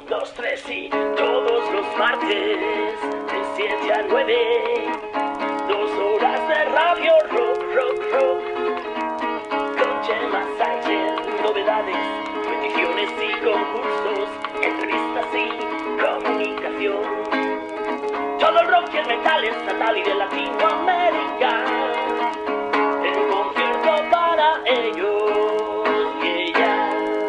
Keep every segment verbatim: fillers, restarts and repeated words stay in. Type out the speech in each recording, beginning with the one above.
dos, tres y todos los martes de siete a nueve. Dos horas de radio rock, rock, rock. Con Chema Sánchez, novedades, peticiones y concursos, entrevistas y comunicación. Todo el rock y el metal estatal y de Latinoamérica. El concierto para ellos y ellas.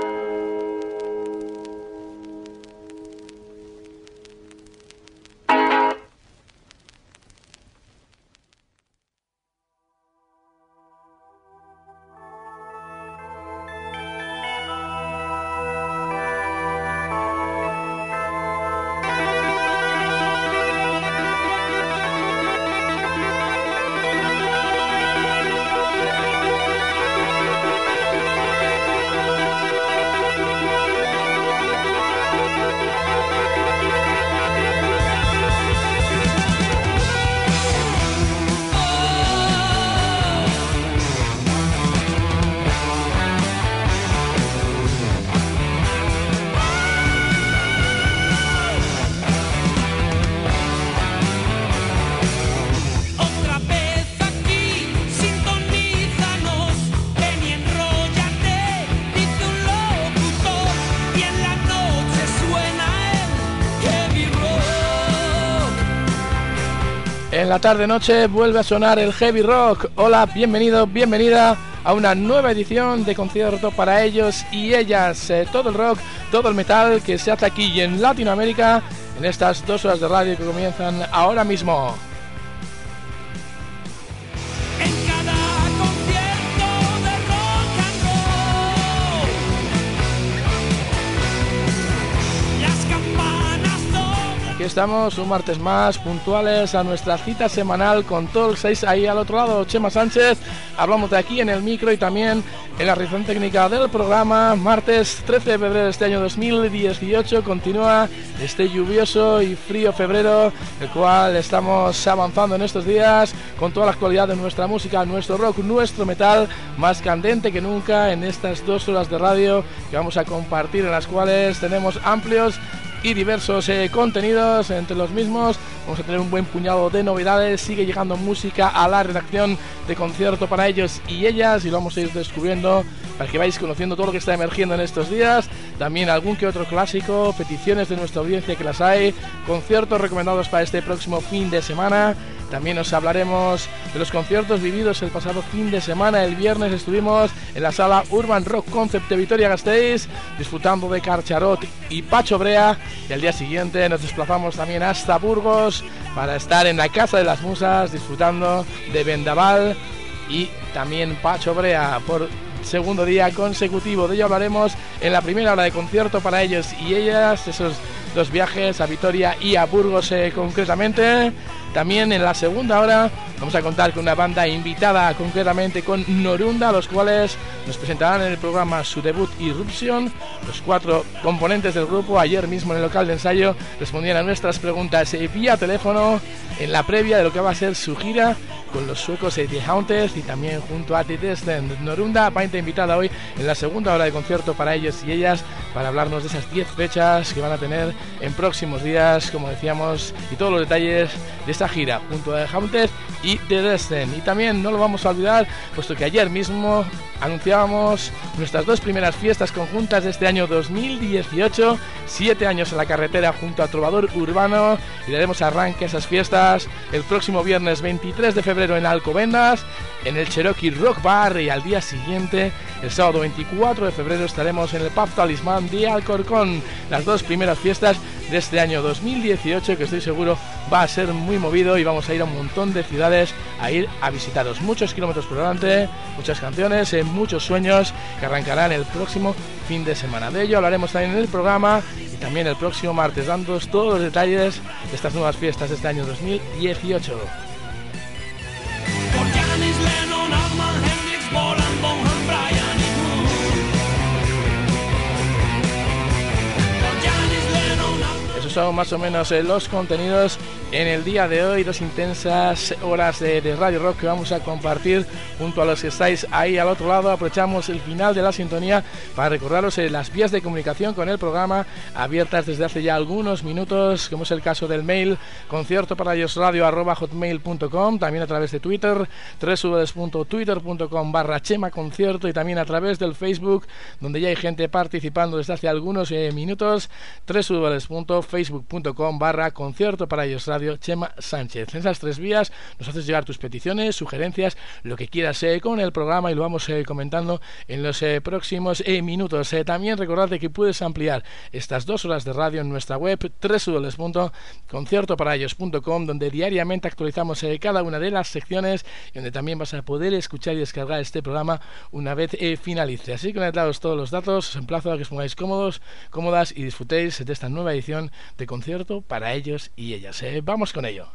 En la tarde-noche vuelve a sonar el heavy rock. Hola, bienvenido, bienvenida a una nueva edición de concierto para ellos y ellas. Eh, todo el rock, todo el metal que se hace aquí y en Latinoamérica en estas dos horas de radio que comienzan ahora mismo. Aquí estamos un martes más, puntuales a nuestra cita semanal con Talk seis ahí al otro lado, Chema Sánchez. Hablamos de aquí en el micro y también en la realización técnica del programa. Martes trece de febrero de este año dos mil dieciocho continúa este lluvioso y frío febrero, el cual estamos avanzando en estos días con toda la actualidad de nuestra música, nuestro rock, nuestro metal, más candente que nunca en estas dos horas de radio que vamos a compartir, en las cuales tenemos amplios y diversos eh, contenidos. Entre los mismos vamos a tener un buen puñado de novedades. Sigue llegando música a la redacción de concierto para ellos y ellas, y lo vamos a ir descubriendo para que vais conociendo todo lo que está emergiendo en estos días. También algún que otro clásico, peticiones de nuestra audiencia que las hay, conciertos recomendados para este próximo fin de semana. También os hablaremos de los conciertos vividos el pasado fin de semana. El viernes estuvimos en la sala Urban Rock Concept de Vitoria-Gasteiz disfrutando de Carcharot y Pacho Brea, y al día siguiente nos desplazamos también hasta Burgos para estar en la Casa de las Musas disfrutando de Vendaval y también Pacho Brea por segundo día consecutivo. De ello hablaremos en la primera hora de concierto para ellos y ellas, esos dos viajes a Vitoria y a Burgos eh, concretamente. También en la segunda hora vamos a contar con una banda invitada, concretamente con Norunda, los cuales nos presentarán en el programa su debut Irruption. Los cuatro componentes del grupo ayer mismo en el local de ensayo respondían a nuestras preguntas eh, vía teléfono en la previa de lo que va a ser su gira con los suecos de The Haunted y también junto a The Descent. Norunda, banda invitada hoy en la segunda hora de concierto para ellos y ellas, para hablarnos de esas diez fechas que van a tener en próximos días, como decíamos, y todos los detalles de esta gira junto a The Haunted y The Descent. Y también no lo vamos a olvidar, puesto que ayer mismo anunciábamos nuestras dos primeras fiestas conjuntas de este año dos mil dieciocho, siete años en la carretera junto a Trovador Urbano, y daremos arranque a esas fiestas el próximo viernes veintitrés de febrero en Alcobendas, en el Cherokee Rock Bar, y al día siguiente, el sábado veinticuatro de febrero, estaremos en el Pub Talismán de Alcorcón. Las dos primeras fiestas de este año dos mil dieciocho, que estoy seguro va a ser muy movido, y vamos a ir a un montón de ciudades a ir a visitaros. Muchos kilómetros por delante, muchas canciones, eh, muchos sueños que arrancarán el próximo fin de semana. De ello hablaremos también en el programa y también el próximo martes, dándoos todos los detalles de estas nuevas fiestas de este año dos mil dieciocho. Esos son más o menos eh, los contenidos en el día de hoy, dos intensas horas de, de Radio Rock que vamos a compartir junto a los que estáis ahí al otro lado. Aprovechamos el final de la sintonía para recordaros eh, las vías de comunicación con el programa abiertas desde hace ya algunos minutos, como es el caso del mail concierto para ellos radio arroba hotmail punto com, también a través de Twitter, w w w punto twitter punto com barra chema concierto, y también a través del Facebook, donde ya hay gente participando desde hace algunos eh, minutos, w w w punto facebook punto com barra concierto para ellos radio Chema Sánchez. En esas tres vías nos haces llegar tus peticiones, sugerencias, lo que quieras eh, con el programa, y lo vamos eh, comentando en los eh, próximos eh, minutos. Eh, también recordarte que puedes ampliar estas dos horas de radio en nuestra web w w w punto concierto para ellos punto com, donde diariamente actualizamos eh, cada una de las secciones y donde también vas a poder escuchar y descargar este programa una vez eh, finalice. Así que, dados todos los datos, os emplazo a que os pongáis cómodos, cómodas y disfrutéis de esta nueva edición de Concierto para ellos y ellas. Eh, vamos con ello.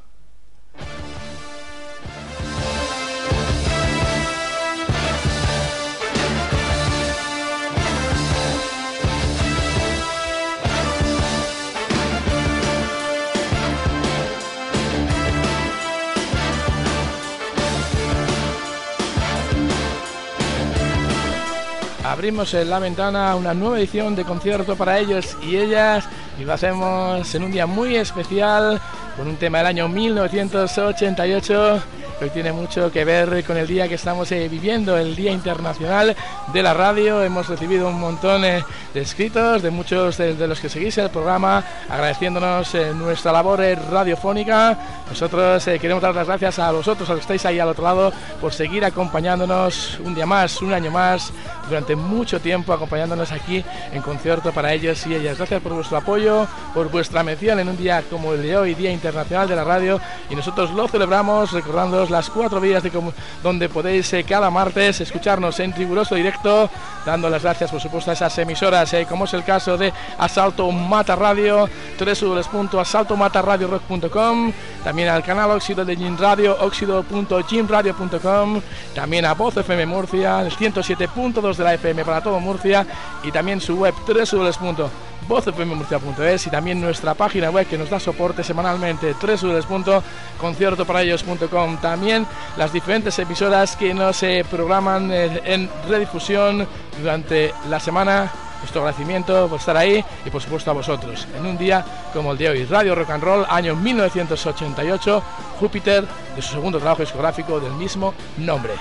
Abrimos en la ventana una nueva edición de Concierto para ellos y ellas, y lo hacemos en un día muy especial con un tema del año mil novecientos ochenta y ocho que hoy tiene mucho que ver con el día que estamos eh, viviendo, el Día Internacional de la Radio. Hemos recibido un montón eh, de escritos de muchos de, de los que seguís el programa, agradeciéndonos eh, nuestra labor eh, radiofónica. Nosotros eh, queremos dar las gracias a vosotros, a los que estáis ahí al otro lado, por seguir acompañándonos un día más, un año más, durante mucho tiempo, acompañándonos aquí en Concierto para ellos y ellas. Gracias por vuestro apoyo, por vuestra mención en un día como el de hoy, Día Internacional de la Radio, y nosotros lo celebramos recordándoos las cuatro vías de donde podéis eh, cada martes escucharnos en riguroso directo, dando las gracias por supuesto a esas emisoras, eh, como es el caso de Asalto Mata Radio, w w w punto asalto mata radio rock punto com, también al canal Óxido de Gym Radio, óxido punto gym radio punto com, también a Voz F M Murcia, el ciento siete punto dos de la F M para todo Murcia, y también su web w w w punto voz f m murcia punto es, y también nuestra página web que nos da soporte semanalmente, w w w punto concierto para ellos punto com. También las diferentes emisoras que nos eh, programan eh, en redifusión durante la semana. Nuestro agradecimiento por estar ahí y por supuesto a vosotros en un día como el de hoy. Radio Rock and Roll, año mil novecientos ochenta y ocho, Júpiter, de su segundo trabajo discográfico del mismo nombre.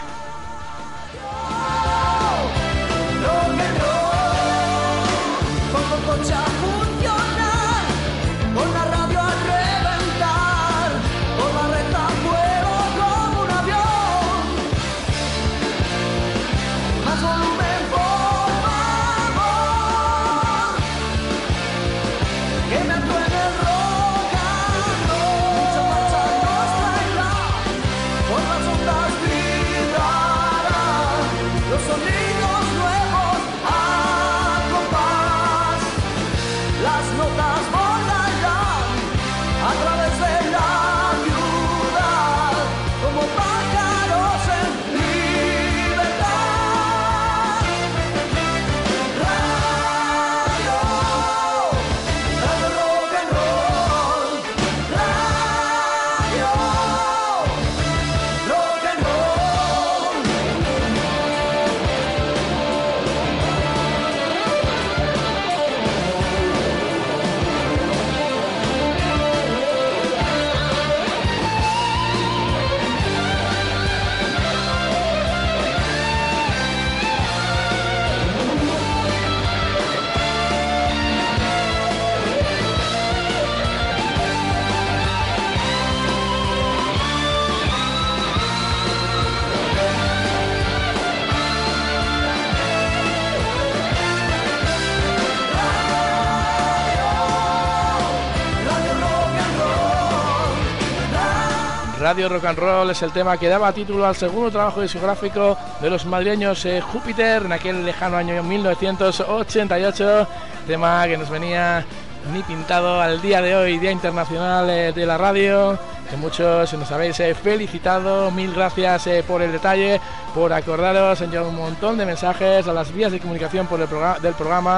Radio Rock and Roll es el tema que daba título al segundo trabajo discográfico de los madrileños eh, Júpiter en aquel lejano año mil novecientos ochenta y ocho, tema que nos venía ni pintado al día de hoy, Día Internacional eh, de la Radio, que muchos nos habéis eh, felicitado. Mil gracias eh, por el detalle, por acordaros, enviar un montón de mensajes a las vías de comunicación por el programa, del programa,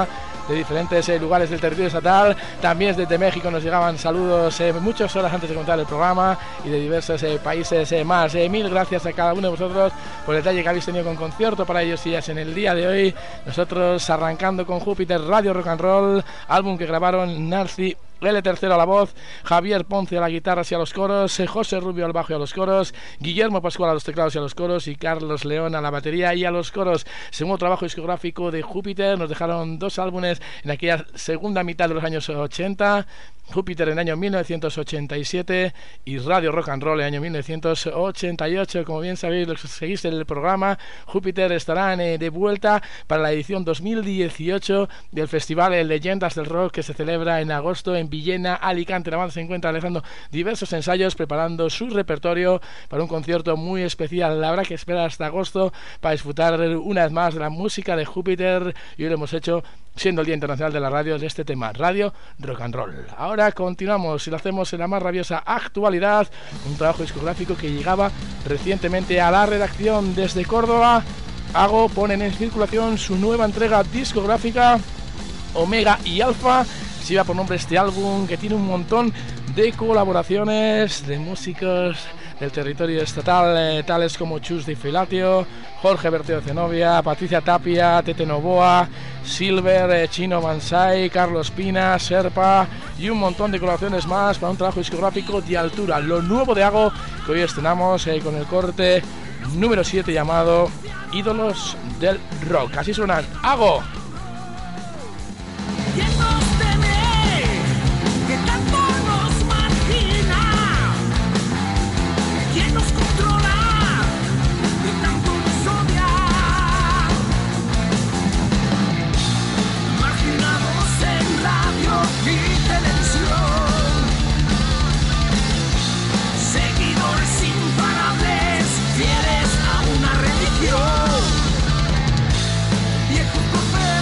de diferentes eh, lugares del territorio estatal. También desde México nos llegaban saludos eh, muchas horas antes de contar el programa y de diversos eh, países eh, más. Eh, mil gracias a cada uno de vosotros por el detalle que habéis tenido con concierto para ellos y ellas en el día de hoy. Nosotros arrancando con Júpiter, Radio Rock and Roll, álbum que grabaron Narci L tercero a la voz, Javier Ponce a la guitarra y a los coros, José Rubio al bajo y a los coros, Guillermo Pascual a los teclados y a los coros y Carlos León a la batería y a los coros. Segundo trabajo discográfico de Júpiter, nos dejaron dos álbumes en aquella segunda mitad de los años ochenta, Júpiter en el año mil novecientos ochenta y siete y Radio Rock and Roll en el año mil novecientos ochenta y ocho. Como bien sabéis, los que seguís el programa, Júpiter estarán eh, de vuelta para la edición dos mil dieciocho del Festival Leyendas del Rock, que se celebra en agosto en Villena, Alicante. La banda se encuentra realizando diversos ensayos, preparando su repertorio para un concierto muy especial. Habrá que esperar hasta agosto para disfrutar una vez más de la música de Júpiter, y hoy lo hemos hecho siendo el Día Internacional de la Radio de este tema, Radio Rock and Roll. Ahora continuamos y lo hacemos en la más rabiosa actualidad, un trabajo discográfico que llegaba recientemente a la redacción desde Córdoba. Ago ponen en circulación su nueva entrega discográfica, Omega y Alfa. Se lleva por nombre este álbum, que tiene un montón de colaboraciones de músicos del territorio estatal, eh, tales como Chus Di Filatio, Jorge Berteo Zenobia, Patricia Tapia, Tete Novoa, Silver, eh, Chino Mansai, Carlos Pina, Serpa y un montón de colaboraciones más para un trabajo discográfico de altura. Lo nuevo de Ago, que hoy estrenamos eh, con el corte número siete llamado Ídolos del Rock. Así suenan Ago. Viejos profetas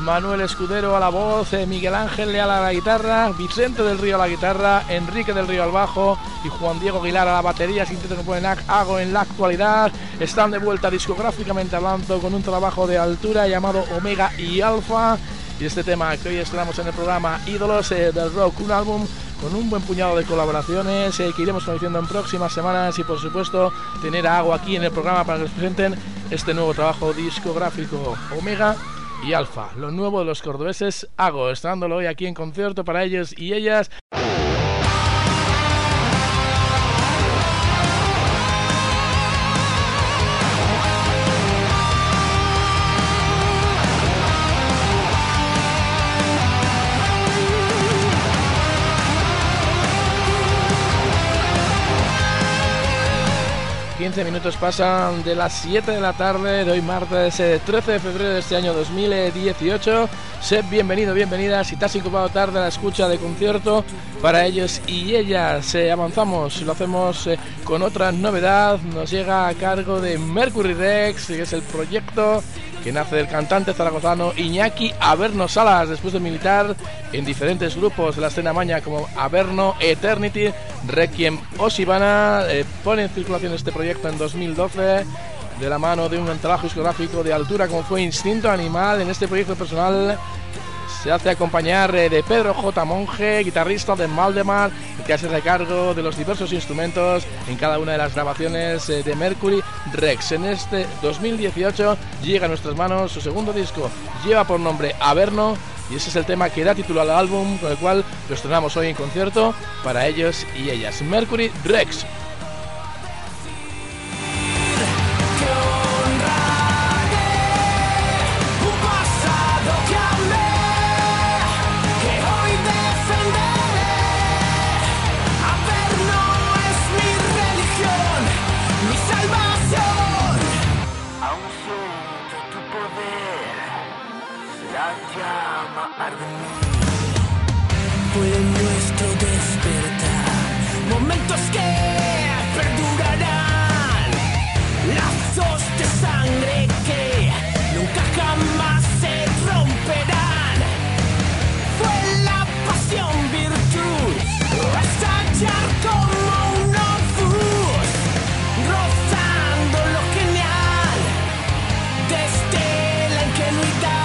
Manuel Escudero a la voz, eh, Miguel Ángel Leal a la guitarra, Vicente del Río a la guitarra, Enrique del Río al bajo y Juan Diego Aguilar a la batería. Sintético que ponen Hago en la actualidad. Están de vuelta discográficamente hablando con un trabajo de altura llamado Omega y Alfa. Y este tema que hoy estrenamos en el programa Ídolos eh, del Rock, un álbum con un buen puñado de colaboraciones eh, que iremos conociendo en próximas semanas, y por supuesto tener a Hago aquí en el programa para que nos presenten este nuevo trabajo discográfico, Omega y Alfa, lo nuevo de los cordobeses Hago, estrenándolo hoy aquí en concierto para ellos y ellas. quince minutos pasan de las siete de la tarde de hoy martes eh, trece de febrero de este año dos mil dieciocho. Sed bienvenido, bienvenida si te has incubado tarde a la escucha de concierto para ellos y ellas. Eh, avanzamos, lo hacemos eh, con otra novedad. Nos llega a cargo de Mercury Rex, que es el proyecto que nace del cantante zaragozano Iñaki Averno Salas, después de militar en diferentes grupos de la escena maña como Averno, Eternity, Requiem o Sivana. Eh, pone en circulación este proyecto en dos mil doce de la mano de un trabajo discográfico de altura como fue Instinto Animal. En este proyecto personal se hace acompañar eh, de Pedro J. Monge, guitarrista de Maldemar, que hace recargo de los diversos instrumentos en cada una de las grabaciones eh, de Mercury Rex. En este dos mil dieciocho llega a nuestras manos su segundo disco, lleva por nombre Averno, y ese es el tema que da título al álbum con el cual lo estrenamos hoy en concierto para ellos y ellas, Mercury Rex. Fue nuestro despertar, momentos que perdurarán, lazos de sangre que nunca jamás se romperán. Fue la pasión virtud, estallar como un obús, rozando lo genial, desde la ingenuidad.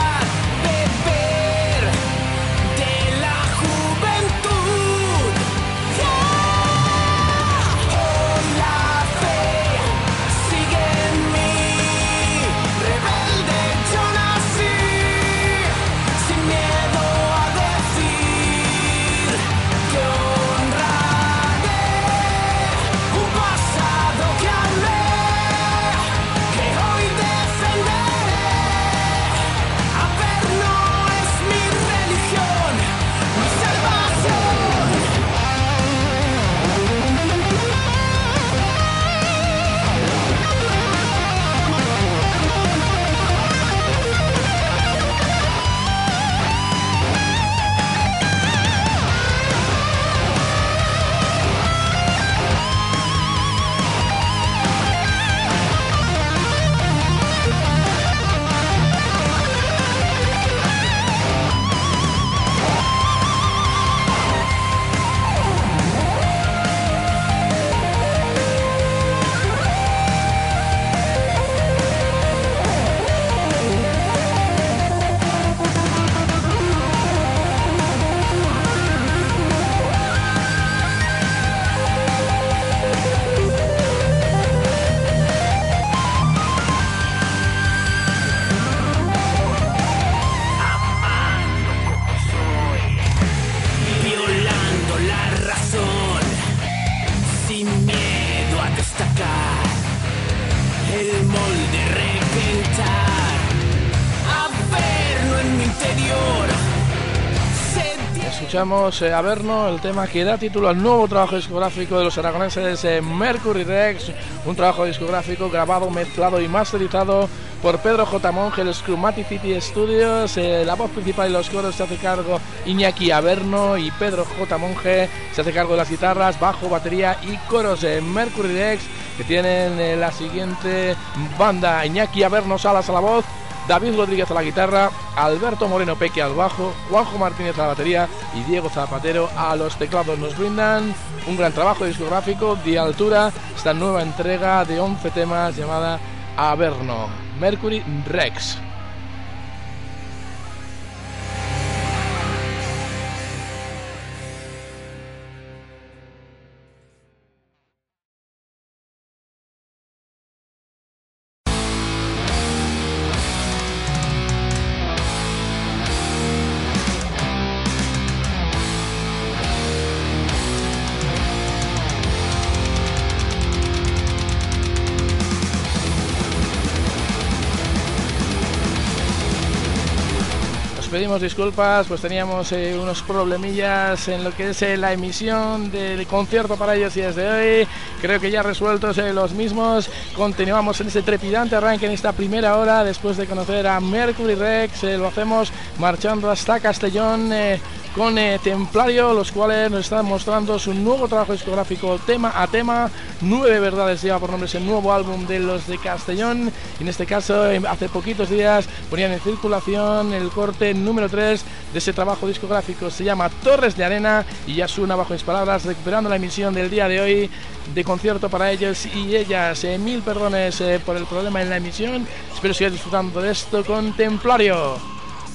Escuchamos eh, Averno, el tema que da título al nuevo trabajo discográfico de los aragoneses eh, Mercury Rex, un trabajo discográfico grabado, mezclado y masterizado por Pedro J. Monge, el Scrumaticity Studios. Eh, la voz principal y los coros se hace cargo Iñaki Averno, y Pedro J. Monge se hace cargo de las guitarras, bajo, batería y coros. eh, Mercury Rex, que tienen eh, la siguiente banda: Iñaki Averno Salas a la voz, David Rodríguez a la guitarra, Alberto Moreno Peque al bajo, Juanjo Martínez a la batería y Diego Zapatero a los teclados. Nos brindan un gran trabajo discográfico de altura, esta nueva entrega de once temas llamada Averno, Mercury Rex. Pedimos disculpas, pues teníamos eh, unos problemillas en lo que es eh, la emisión del concierto para ellos y desde hoy creo que ya resueltos eh, los mismos. Continuamos en este trepidante arranque en esta primera hora después de conocer a Mercury Rex. Eh, lo hacemos marchando hasta Castellón eh, con eh, Templario, los cuales nos están mostrando su nuevo trabajo discográfico tema a tema. Nueve verdades lleva por nombre ese nuevo álbum de los de Castellón, y en este caso eh, hace poquitos días ponían en circulación el corte número tres de ese trabajo discográfico. Se llama Torres de Arena y ya suena bajo mis palabras, recuperando la emisión del día de hoy de concierto para ellos y ellas. Eh, mil perdones eh, por el problema en la emisión, espero sigas disfrutando de esto con Templario.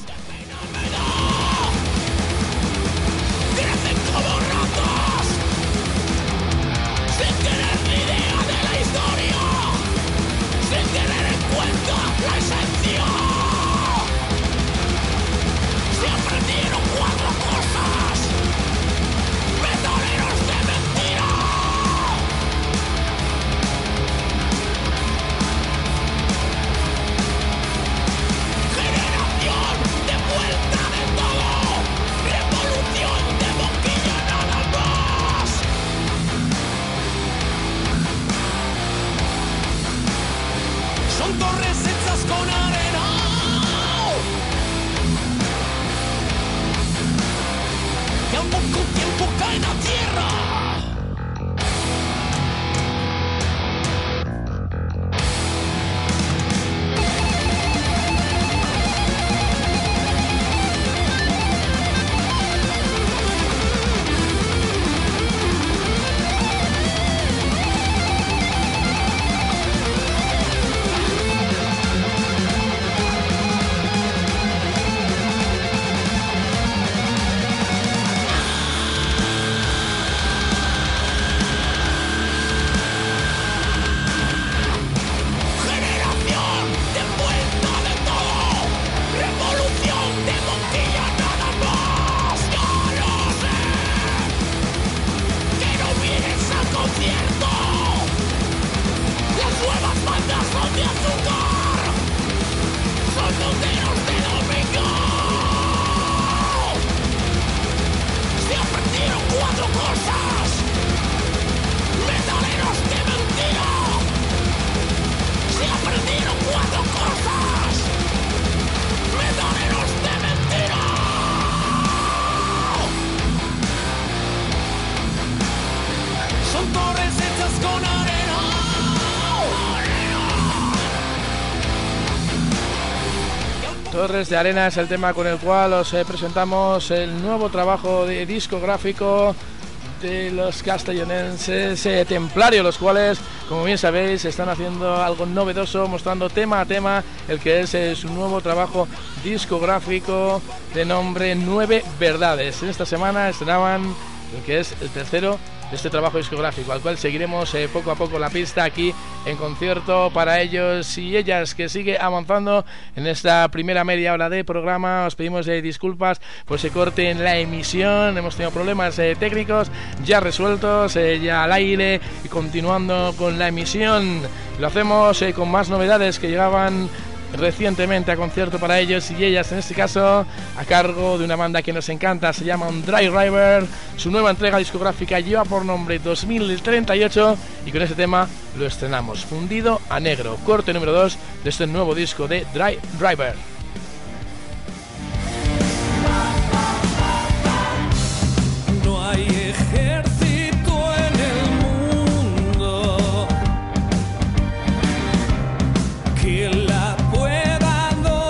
Torres de Arena es el tema con el cual os eh, presentamos el nuevo trabajo de discográfico de los castellonenses eh, Templario, los cuales, como bien sabéis, están haciendo algo novedoso, mostrando tema a tema el que es eh, su nuevo trabajo discográfico de nombre Nueve Verdades. En esta semana estrenaban el que es el tercero de este trabajo discográfico, al cual seguiremos eh, poco a poco la pista aquí en concierto para ellos y ellas, que sigue avanzando en esta primera media hora de programa. Os pedimos eh, disculpas por ese corte en la emisión, hemos tenido problemas eh, técnicos ya resueltos, eh, ya al aire y continuando con la emisión. Lo hacemos eh, con más novedades que llegaban recientemente a concierto para ellos y ellas, en este caso a cargo de una banda que nos encanta, se llama Dry River. Su nueva entrega discográfica lleva por nombre dos mil treinta y ocho y con este tema lo estrenamos, Fundido a Negro, corte número dos de este nuevo disco de Dry River. No hay ejército en el mundo que la pueda dominar.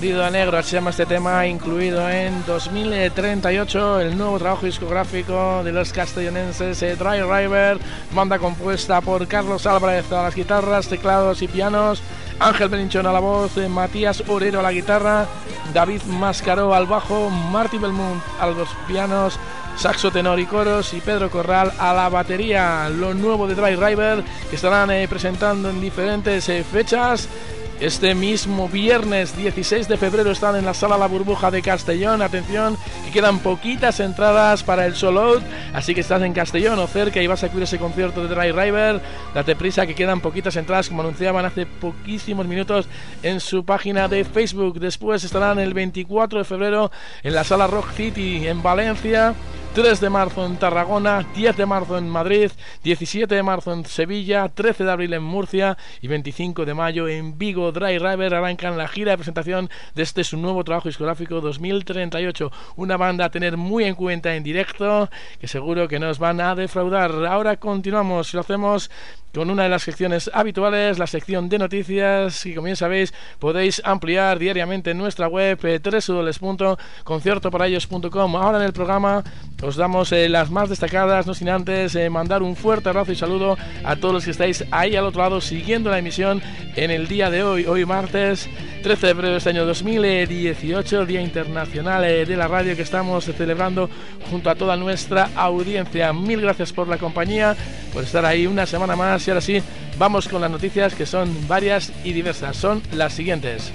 vestido de negro, se llama este tema, incluido en dos mil treinta y ocho, el nuevo trabajo discográfico de los castellonenses eh, Dry River, banda compuesta por Carlos Álvarez a las guitarras, teclados y pianos, Ángel Belinchón a la voz, eh, Matías Orero a la guitarra, David Mascaró al bajo, Marty Belmont a los pianos, saxo tenor y coros, y Pedro Corral a la batería. Lo nuevo de Dry River, que estarán eh, presentando en diferentes eh, fechas. Este mismo viernes dieciséis de febrero están en la Sala La Burbuja de Castellón. Atención, que quedan poquitas entradas para el Sold Out, así que estás en Castellón o cerca y vas a acudir a ese concierto de Dry River, date prisa que quedan poquitas entradas, como anunciaban hace poquísimos minutos en su página de Facebook. Después estarán el veinticuatro de febrero en la Sala Rock City en Valencia, tres de marzo en Tarragona, diez de marzo en Madrid, diecisiete de marzo en Sevilla, trece de abril en Murcia y veinticinco de mayo en Vigo. Dry River arrancan la gira de presentación de este su nuevo trabajo discográfico dos mil treinta y ocho, una banda a tener muy en cuenta en directo, que seguro que nos van a defraudar. Ahora continuamos y lo hacemos con una de las secciones habituales, la sección de noticias, y como bien sabéis podéis ampliar diariamente en nuestra web eh, doble u doble u doble u punto concierto para ellos punto com. Ahora en el programa os damos eh, las más destacadas, no sin antes eh, mandar un fuerte abrazo y saludo a todos los que estáis ahí al otro lado siguiendo la emisión en el día de hoy, hoy martes trece de febrero de este año dos mil dieciocho, Día Internacional eh, de la Radio, que estamos eh, celebrando junto a toda nuestra audiencia. Mil gracias por la compañía, por estar ahí una semana más, y ahora sí, vamos con las noticias, que son varias y diversas. Son las siguientes.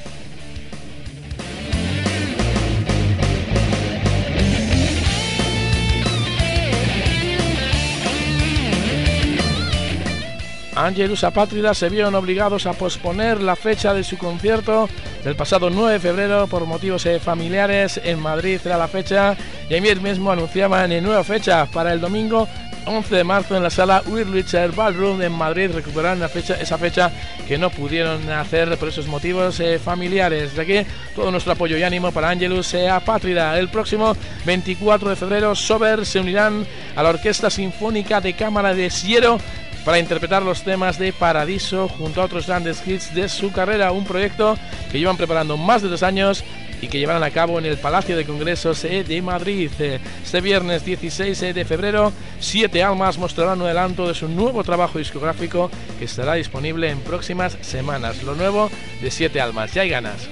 Angelus Apátrida se vieron obligados a posponer la fecha de su concierto del pasado nueve de febrero por motivos eh, familiares. En Madrid era la fecha y ayer mismo anunciaban en nueva fecha para el domingo once de marzo en la sala Whirlwicher Ballroom en Madrid. Recuperarán la fecha, esa fecha que no pudieron hacer por esos motivos eh, familiares. De aquí todo nuestro apoyo y ánimo para Angelus eh, Apátrida. El próximo veinticuatro de febrero Sober se unirán a la Orquesta Sinfónica de Cámara de Siero para interpretar los temas de Paradiso junto a otros grandes hits de su carrera, un proyecto que llevan preparando más de dos años y que llevarán a cabo en el Palacio de Congresos de Madrid. Este viernes dieciséis de febrero, Siete Almas mostrarán un adelanto de su nuevo trabajo discográfico que estará disponible en próximas semanas. Lo nuevo de Siete Almas, ya hay ganas.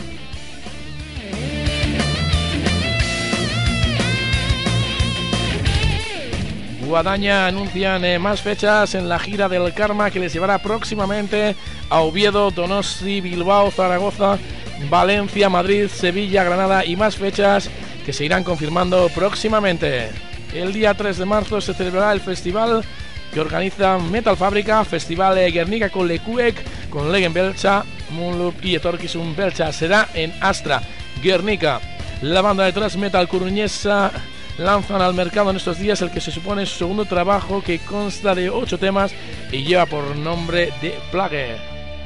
Guadaña anuncian eh, más fechas en la gira del Karma, que les llevará próximamente a Oviedo, Donosti, Bilbao, Zaragoza, Valencia, Madrid, Sevilla, Granada, y más fechas que se irán confirmando próximamente. El día tres de marzo se celebrará el festival que organiza Metal Fábrica, Festival eh, Guernica con Lekuek, con Legen Belcha, Moonloop y Etorkizun Belcha. Será en Astra, Guernica. La banda de thrash metal coruñesa lanzan al mercado en estos días el que se supone su segundo trabajo, que consta de ocho temas y lleva por nombre The Plague.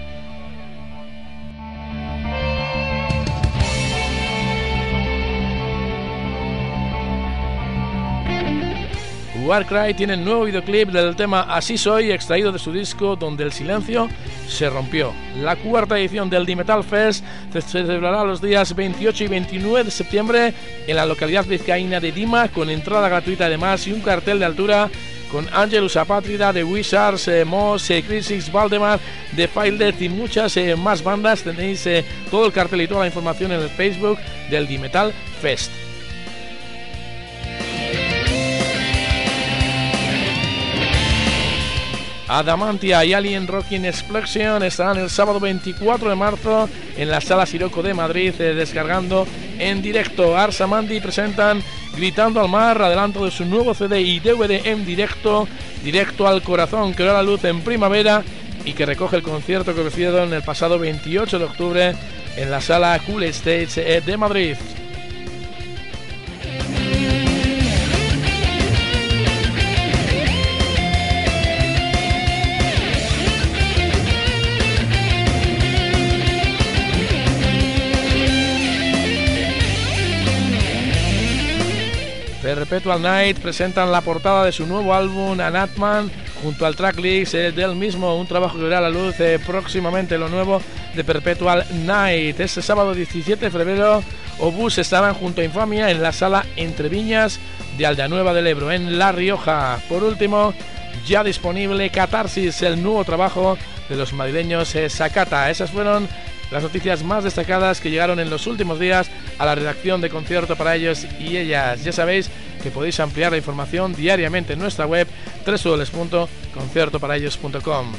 Warcry tiene un nuevo videoclip del tema Así Soy, extraído de su disco Donde el Silencio se Rompió. La cuarta edición del The Metal Fest se celebrará los días veintiocho y veintinueve de septiembre en la localidad vizcaína de Dima, con entrada gratuita además y un cartel de altura con Angelus Apátrida, The Wizards, eh, Moss, eh, Crisix, Valdemar, The Death y muchas eh, más bandas. Tenéis eh, todo el cartel y toda la información en el Facebook del The Metal Fest. Adamantia y Alien Rocking Explosion estarán el sábado veinticuatro de marzo en la Sala Siroco de Madrid, eh, descargando en directo. Arsamandi presentan Gritando al Mar, adelanto de su nuevo C D y D V D en directo, Directo al Corazón, que verá la luz en primavera y que recoge el concierto que ofrecieron el pasado veintiocho de octubre en la Sala Cool Stage eh, de Madrid. Perpetual Night presentan la portada de su nuevo álbum Anatman, junto al tracklist eh, del mismo, un trabajo que verá a la luz eh, próximamente, lo nuevo de Perpetual Night. Este sábado diecisiete de febrero, Obús estarán junto a Infamia en la sala Entre Viñas de Aldeanueva del Ebro, en La Rioja. Por último, ya disponible Catarsis, el nuevo trabajo de los madrileños eh, Sakata. Esas fueron las noticias más destacadas que llegaron en los últimos días a la redacción de Concierto para ellos y ellas. Ya sabéis que podéis ampliar la información diariamente en nuestra web doble u doble u doble u punto concierto para ellos punto com.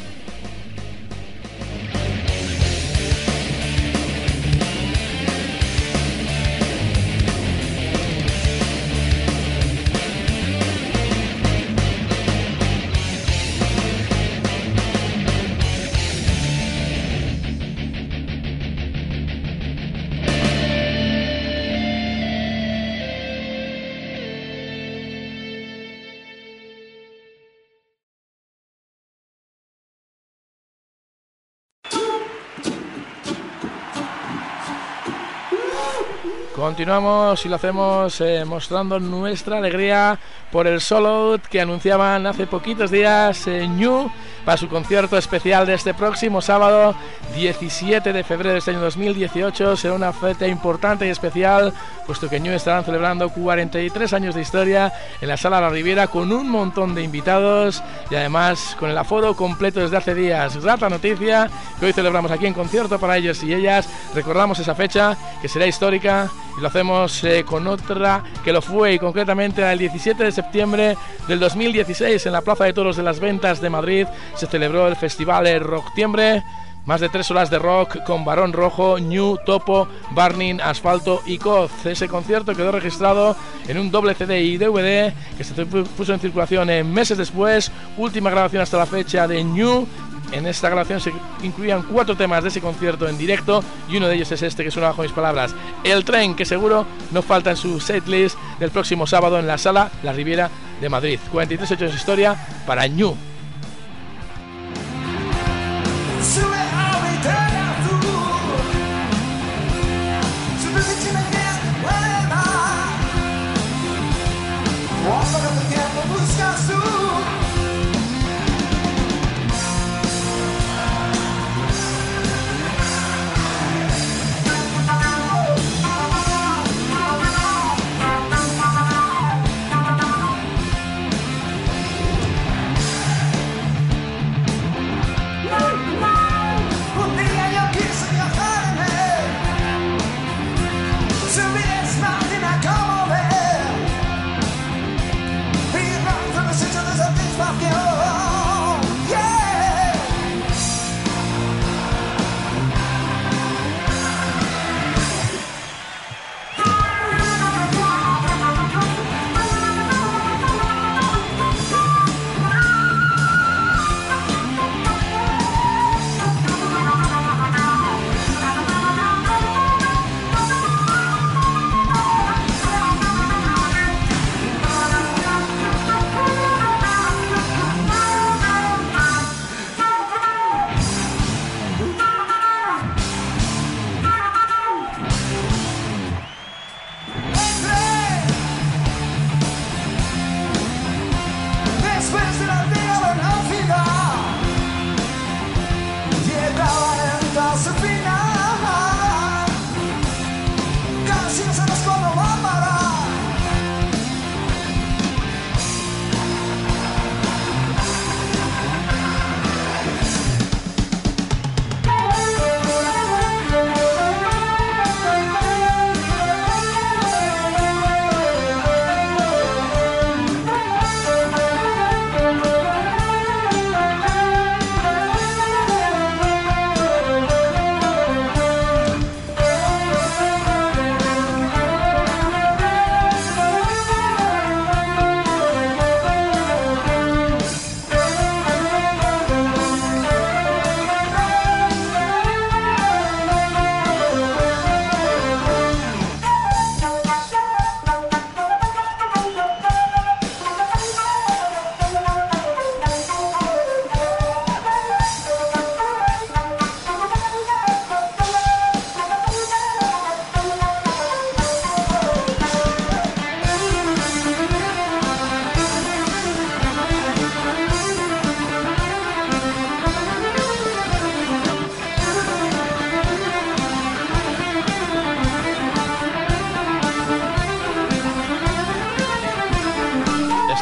Continuamos y lo hacemos eh, mostrando nuestra alegría por el solo que anunciaban hace poquitos días eh, Ñu para su concierto especial de este próximo sábado diecisiete de febrero de este año dos mil dieciocho. Será una fecha importante y especial, puesto que Ñu estarán celebrando cuarenta y tres años de historia en la Sala La Riviera con un montón de invitados y además con el aforo completo desde hace días. Grata noticia que hoy celebramos aquí en Concierto para ellos y ellas. Recordamos esa fecha que será histórica y lo hacemos eh, con otra que lo fue, y concretamente el diecisiete de septiembre del dos mil dieciséis en la Plaza de Toros de las Ventas de Madrid se celebró el festival eh, Rocktiembre. Más de tres horas de rock con Barón Rojo, Ñu, Topo, Burning, Asfalto y Coz. Ese concierto quedó registrado en un doble C D y D V D que se puso en circulación en meses después. Última grabación hasta la fecha de Ñu. En esta grabación se incluían cuatro temas de ese concierto en directo y uno de ellos es este que suena bajo mis palabras, El Tren, que seguro no falta en su setlist del próximo sábado en la Sala La Riviera de Madrid. cuarenta y tres años de historia para Ñu.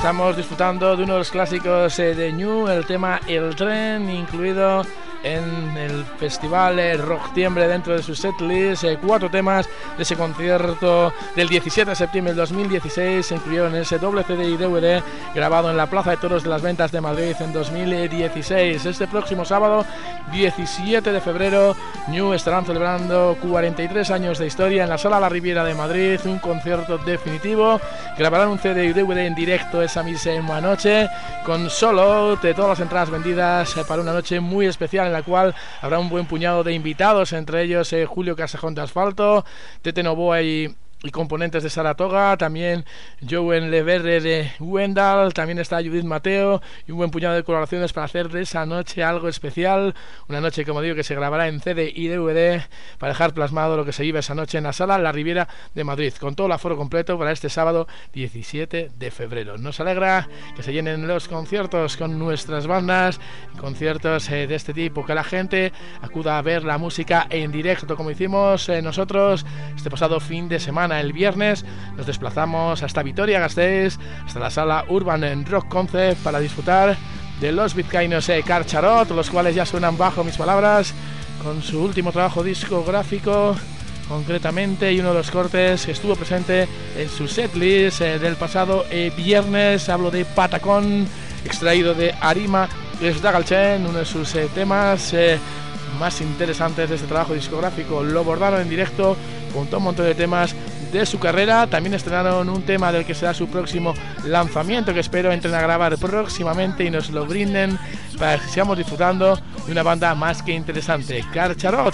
Estamos disfrutando de uno de los clásicos eh, de Ñu, el tema El Tren, incluido en el festival eh, Rocktiembre dentro de su setlist. Eh, cuatro temas de ese concierto del diecisiete de septiembre del dos mil dieciséis se incluyeron en ese doble C D y D V D grabado en la Plaza de Toros de las Ventas de Madrid en dos mil dieciséis. Este próximo sábado, diecisiete de febrero, Ñu estarán celebrando cuarenta y tres años de historia en la Sala La Riviera de Madrid, un concierto definitivo. Grabarán un C D y D V D en directo esa misma noche, con solo de todas las entradas vendidas para una noche muy especial en la cual habrá un buen puñado de invitados, entre ellos eh, Julio Casajón de Asfalto, Tete Novoa y y componentes de Saratoga, también Joen Leverre de Wendell, también está Judith Mateo y un buen puñado de colaboraciones para hacer de esa noche algo especial, una noche, como digo, que se grabará en C D y D V D para dejar plasmado lo que se vive esa noche en la Sala La Riviera de Madrid, con todo el aforo completo para este sábado diecisiete de febrero. Nos alegra que se llenen los conciertos con nuestras bandas, conciertos eh, de este tipo, que la gente acuda a ver la música en directo, como hicimos eh, nosotros este pasado fin de semana. El viernes nos desplazamos hasta Vitoria-Gasteiz, hasta la sala Urban Rock Concept, para disfrutar de los vizcaínos eh, Carcharot, los cuales ya suenan bajo mis palabras con su último trabajo discográfico concretamente, y uno de los cortes que estuvo presente en su setlist eh, del pasado eh, viernes. Hablo de Patacón, extraído de Arima Sdagalchen, uno de sus eh, temas eh, más interesantes de este trabajo discográfico. Lo abordaron en directo junto a un montón de temas de su carrera. También estrenaron un tema del que será su próximo lanzamiento, que espero entren a grabar próximamente y nos lo brinden para que sigamos disfrutando de una banda más que interesante, Carcharot.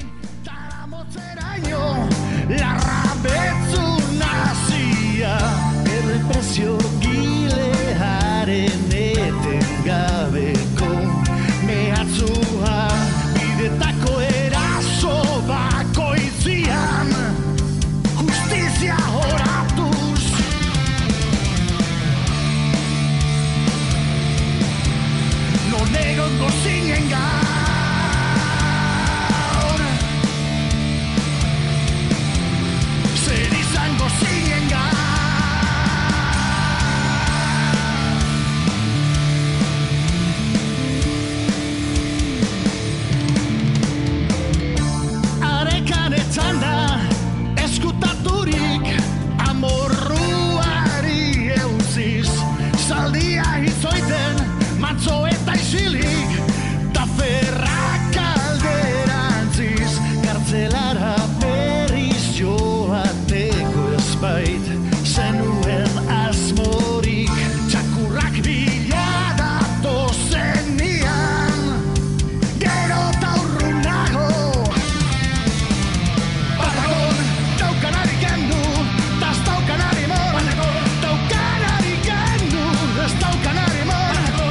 Singing gaur zer izango zinen gaur. Arekanetan da eskutaturik amorruari eutsiz, zaldia hitzoiten mantzo eta isilik, ta ferrak alderantziz, kartzelara berriz joateko ezbait zenuen asmorik, txakurrak bila datozen nian, gero ta urrunago. Patagón, daukanari kendu, ta ez daukanari mor. Patagón, daukanari kendu, ez daukanari mor.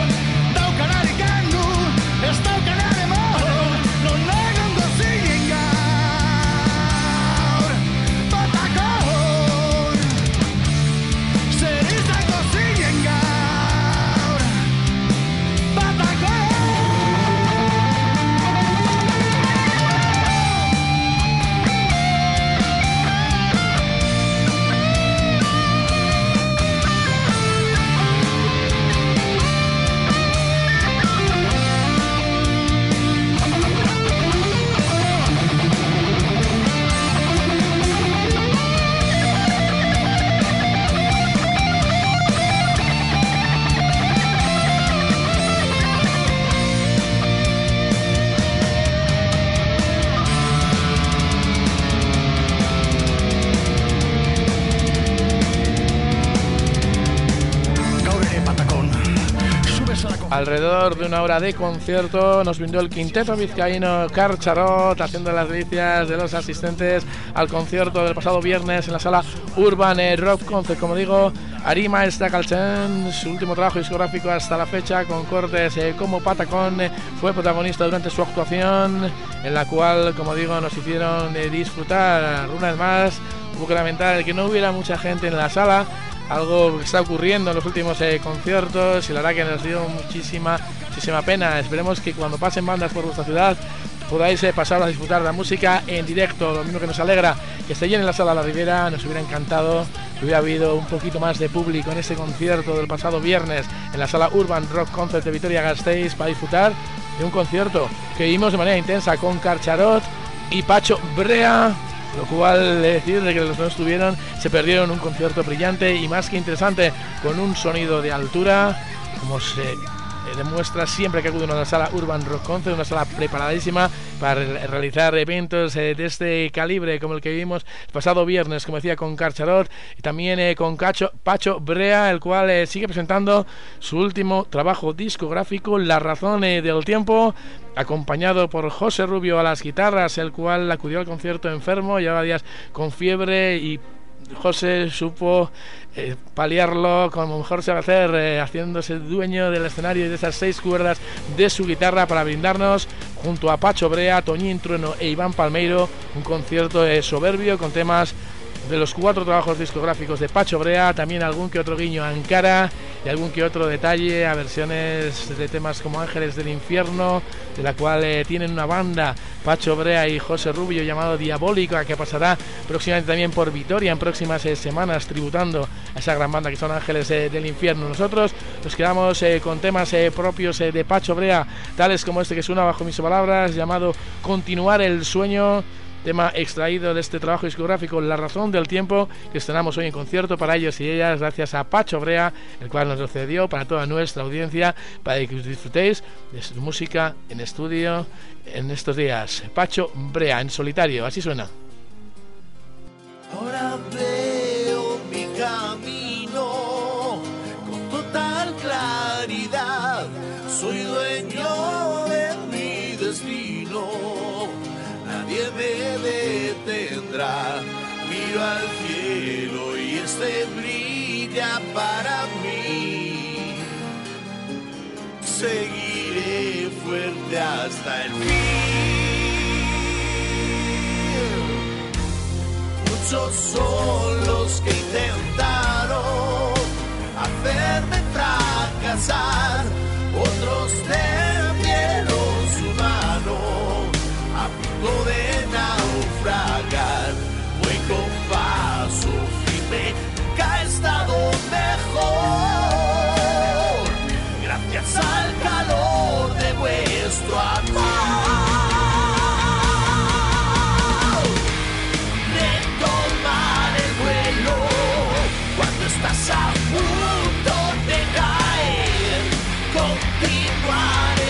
Alrededor de una hora de concierto nos brindó el quinteto vizcaíno Carcharot, haciendo las delicias de los asistentes al concierto del pasado viernes en la sala Urban Rock Concert. Como digo, Arima Sdagalchen, su último trabajo discográfico hasta la fecha, con cortes eh, como Patacón, eh, fue protagonista durante su actuación, en la cual, como digo, nos hicieron eh, disfrutar. Una vez más, hubo que lamentar el que no hubiera mucha gente en la sala, algo que está ocurriendo en los últimos eh, conciertos, y la verdad que nos dio muchísima, muchísima pena. Esperemos que cuando pasen bandas por nuestra ciudad podáis eh, pasar a disfrutar de la música en directo. Lo mismo que nos alegra que esté llena en la sala La Riviera, nos hubiera encantado hubiera habido un poquito más de público en ese concierto del pasado viernes en la sala Urban Rock Concert de Vitoria-Gasteiz para disfrutar de un concierto que vimos de manera intensa con Carcharot y Pacho Brea, lo cual decir de que los que no estuvieron se perdieron un concierto brillante y más que interesante, con un sonido de altura, como se demuestra siempre que acude a una sala Urban Rock Concert, una sala preparadísima para re- realizar eventos eh, de este calibre como el que vimos el pasado viernes, como decía, con Carcharot y también eh, con Cacho, Pacho Brea, el cual eh, sigue presentando su último trabajo discográfico, La Razón eh, del Tiempo, acompañado por José Rubio a las guitarras, el cual acudió al concierto enfermo, llevaba días con fiebre y José supo eh, paliarlo como mejor se va a hacer, eh, haciéndose dueño del escenario y de esas seis cuerdas de su guitarra para brindarnos, junto a Pacho Brea, Toñín Trueno e Iván Palmeiro, un concierto eh, soberbio con temas de los cuatro trabajos discográficos de Pacho Brea, también algún que otro guiño a Ankara y algún que otro detalle a versiones de temas como Ángeles del Infierno, de la cual eh, tienen una banda, Pacho Brea y José Rubio, llamado Diabólica, que pasará próximamente también por Vitoria en próximas eh, semanas, tributando a esa gran banda que son Ángeles eh, del Infierno. Nosotros nos quedamos eh, con temas eh, propios eh, de Pacho Brea, tales como este que suena bajo mis palabras, llamado Continuar el Sueño, tema extraído de este trabajo discográfico La Razón del Tiempo, que estrenamos hoy en concierto para ellos y ellas, gracias a Pacho Brea, el cual nos lo cedió para toda nuestra audiencia, para que disfrutéis de su música en estudio en estos días. Pacho Brea en solitario, así suena. Ahora veo mi camino con total claridad, soy dueño de mi destino. Nadie me detendrá, miro al cielo y este brilla para mí. Seguiré fuerte hasta el fin. Muchos son los que intentaron hacerme fracasar, otros temieron su mano a punto de naufragar. Voy con paso firme, nunca he estado mejor, gracias al calor de vuestro amor. Retomar el vuelo cuando estás a punto de caer, continuar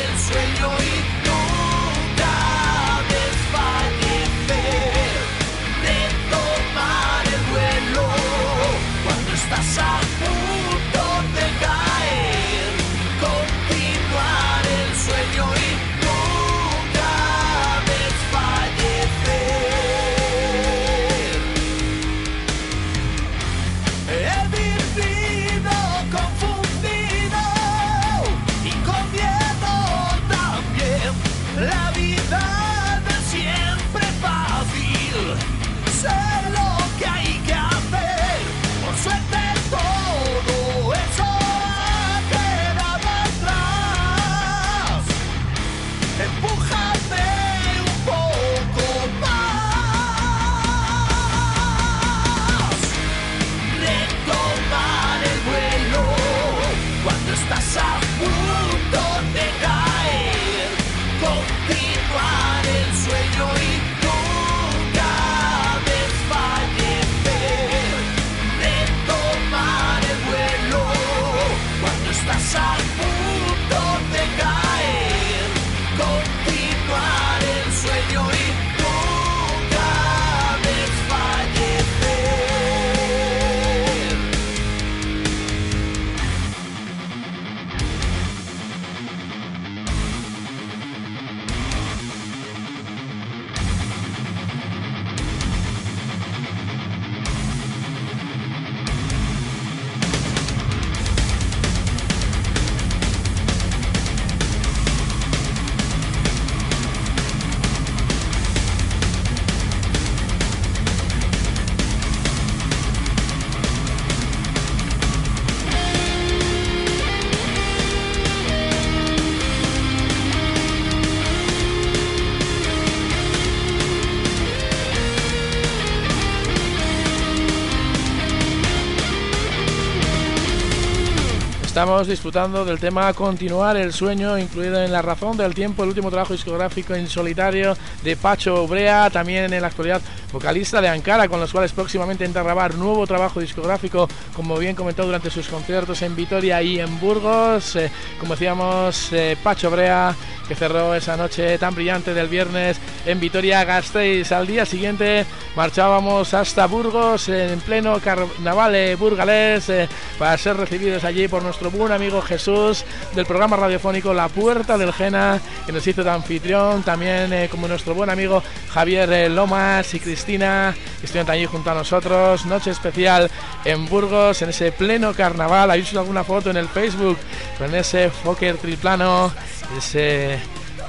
Estamos disfrutando del tema Continuar el Sueño, incluido en La Razón del Tiempo, el último trabajo discográfico en solitario de Pacho Brea, también en la actualidad vocalista de Ankara, con los cuales próximamente entra a grabar nuevo trabajo discográfico, como bien comentó durante sus conciertos en Vitoria y en Burgos. Eh, como decíamos, eh, Pacho Brea, que cerró esa noche tan brillante del viernes en Vitoria-Gasteiz. Al día siguiente marchábamos hasta Burgos en pleno carnaval eh, burgalés eh, para ser recibidos allí por nuestro buen amigo Jesús del programa radiofónico La Puerta del Jena, que nos hizo de anfitrión, también eh, como nuestro buen amigo Javier eh, Lomas y Cristina, que estuvieron allí junto a nosotros. Noche especial en Burgos, en ese pleno carnaval. Hay alguna foto en el Facebook con ese Fokker triplano, ese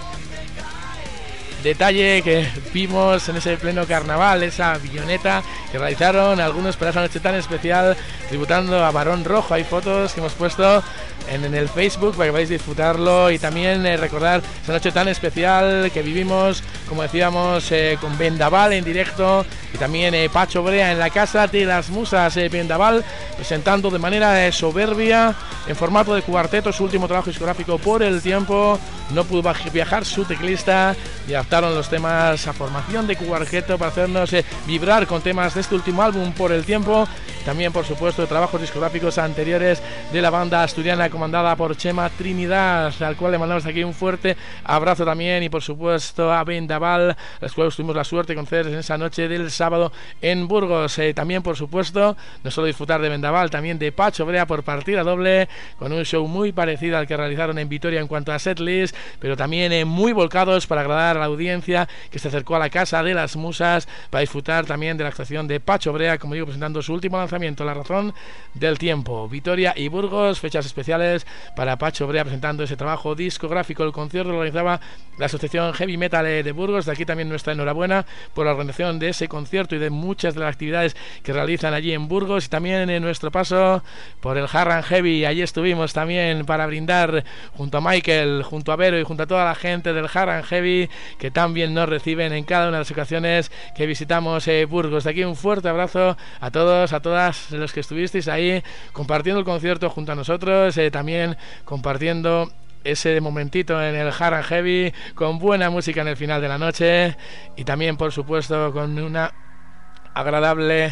detalle que vimos en ese pleno carnaval, esa avioneta que realizaron algunos para esa noche tan especial, tributando a Barón Rojo. Hay fotos que hemos puesto en, en el Facebook para que podáis disfrutarlo y también eh, recordar esa noche tan especial que vivimos, como decíamos, eh, con Vendaval en directo y también eh, Pacho Brea en la Casa de las Musas. eh, Vendaval presentando de manera eh, soberbia, en formato de cuarteto, su último trabajo discográfico Por el Tiempo. No pudo viajar su teclista y adaptaron los temas a formación de cuarteto para hacernos eh, vibrar con temas de este último álbum Por el Tiempo. También, por supuesto, trabajos discográficos anteriores de la banda asturiana comandada por Chema Trinidad, al cual le mandamos aquí un fuerte abrazo también, y por supuesto a Vendaval, los cuales tuvimos la suerte de conocer en esa noche del sábado en Burgos. Eh, también, por supuesto, no solo disfrutar de Vendaval, también de Pacho Brea por partida doble, con un show muy parecido al que realizaron en Vitoria en cuanto a setlist, pero también eh, muy volcados para agradar a la audiencia que se acercó a la Casa de las Musas para disfrutar también de la actuación de Pacho Brea, como digo, presentando su último lanzamiento, La Razón del Tiempo. Vitoria y Burgos, fechas especiales para Pacho Brea presentando ese trabajo discográfico. El concierto lo organizaba la Asociación Heavy Metal de Burgos. De aquí también nuestra enhorabuena por la organización de ese concierto y de muchas de las actividades que realizan allí en Burgos, y también en nuestro paso por el Hard and Heavy. Allí estuvimos también para brindar junto a Michael, junto a Vero y junto a toda la gente del Hard and Heavy, que tan bien nos reciben en cada una de las ocasiones que visitamos eh, Burgos. De aquí un fuerte abrazo a todos, a todas los que estuvisteis ahí compartiendo el concierto junto a nosotros, eh, también compartiendo ese momentito en el Hard and Heavy con buena música en el final de la noche, y también, por supuesto, con una agradable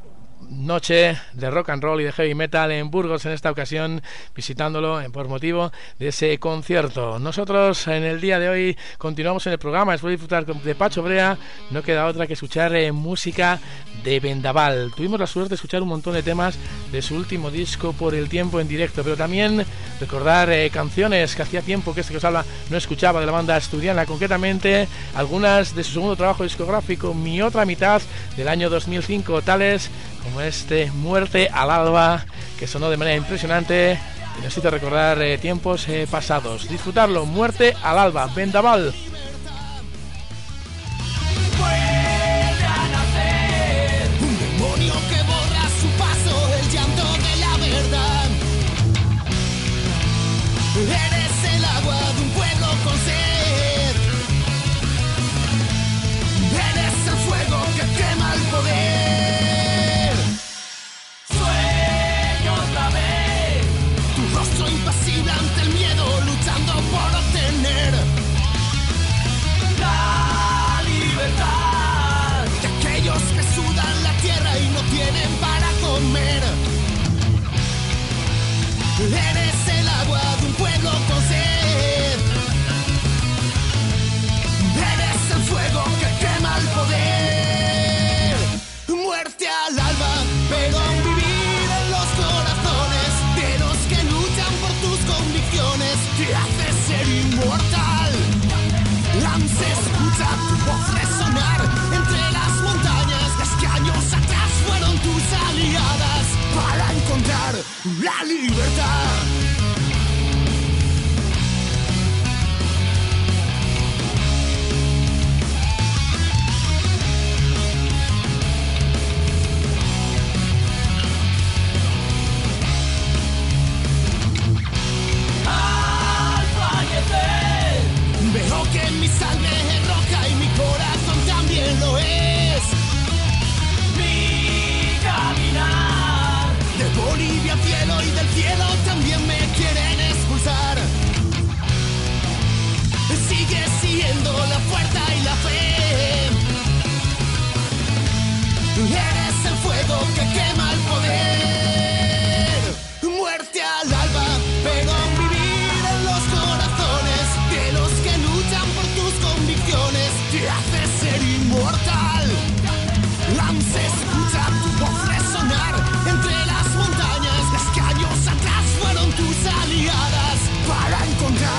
noche de rock and roll y de heavy metal en Burgos, en esta ocasión visitándolo por motivo de ese concierto. Nosotros en el día de hoy continuamos en el programa. Después de disfrutar de Pacho Brea, no queda otra que escuchar eh, música de Vendaval. Tuvimos la suerte de escuchar un montón de temas de su último disco Por el Tiempo en directo, pero también recordar eh, canciones que hacía tiempo que este que os habla no escuchaba, de la banda asturiana, concretamente algunas de su segundo trabajo discográfico, Mi Otra Mitad, del año dos mil cinco, tales como este Muerte al Alba, que sonó de manera impresionante y nos hizo recordar eh, tiempos eh, pasados. Disfrutarlo, Muerte al Alba, Vendaval. Vuelve a nacer un demonio que borra su paso, el llanto de la verdad. Eres el agua de un pueblo con sed. Eres el fuego que quema el poder. Impasible ante el miedo, luchando por obtener la libertad de aquellos que sudan la tierra y no tienen para comer. Eres el agua de un pueblo con sed. Eres el fuego que quema el poder. Muerte al alba, pero vivir en los corazones de los que luchan por tus convicciones te hace ser inmortal. Lance, escucha tu voz resonar entre las montañas, las que años atrás fueron tus aliadas para encontrar la libertad. Veo que mi sangre es roja y mi corazón también lo es. Mi caminar de Bolivia al cielo y del cielo también.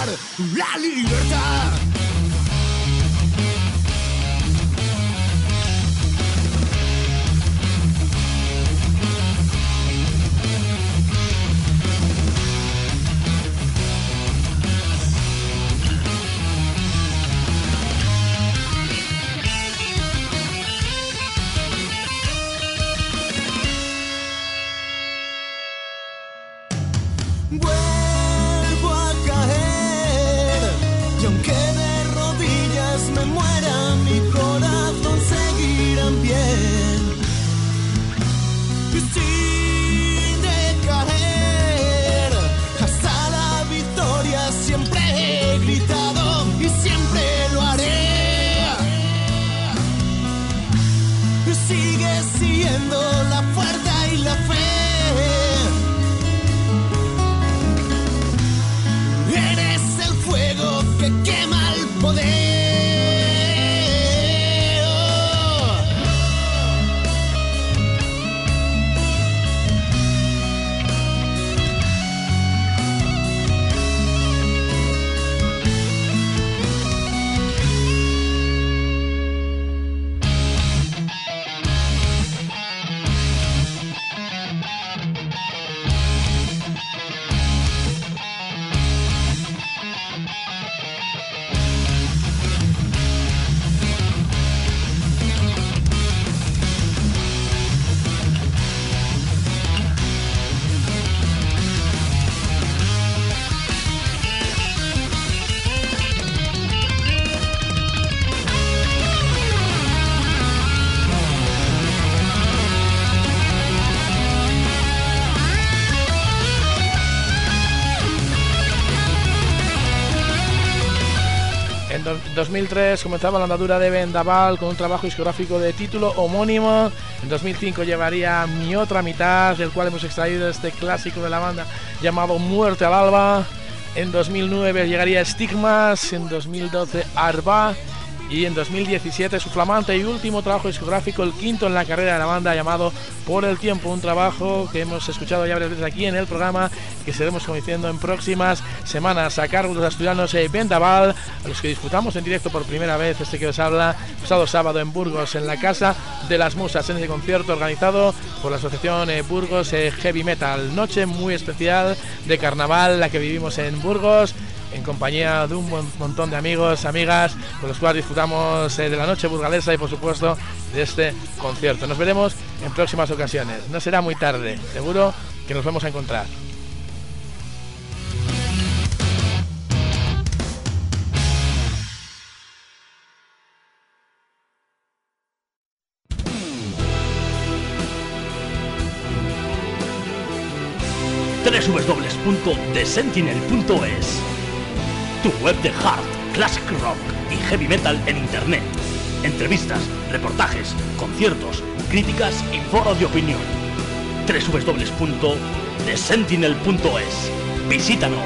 la libertad. Vuelvo a caer y aunque de rodillas me muera, mi corazón seguirá en pie. Y sin decaer hasta la victoria siempre he gritado y siempre lo haré. Sigue siendo la fuerza y la fe. Que quema el poder. En dos mil tres comenzaba la andadura de Vendaval con un trabajo discográfico de título homónimo. En dos mil cinco llevaría Mi Otra Mitad, del cual hemos extraído este clásico de la banda llamado Muerte al Alba. En dos mil nueve llegaría Estigmas, en dos mil doce Arba y en dos mil diecisiete su flamante y último trabajo discográfico, el quinto en la carrera de la banda, llamado Por el Tiempo, un trabajo que hemos escuchado ya varias veces aquí en el programa, que seremos conociendo en próximas semanas a cargo de los asturianos eh, Vendaval, a los que disfrutamos en directo por primera vez este que os habla, pasado sábado en Burgos, en la Casa de las Musas, en ese concierto organizado por la asociación eh, Burgos eh, Heavy Metal. Noche muy especial de carnaval, la que vivimos en Burgos, en compañía de un montón de amigos, amigas, con los cuales disfrutamos eh, de la noche burgalesa y por supuesto de este concierto. Nos veremos en próximas ocasiones, no será muy tarde, seguro que nos vamos a encontrar. doble u doble u doble u punto the sentinel punto es, tu web de hard, classic rock y heavy metal en internet. Entrevistas, reportajes, conciertos, críticas y foros de opinión. doble u doble u doble u punto the sentinel punto es. Visítanos.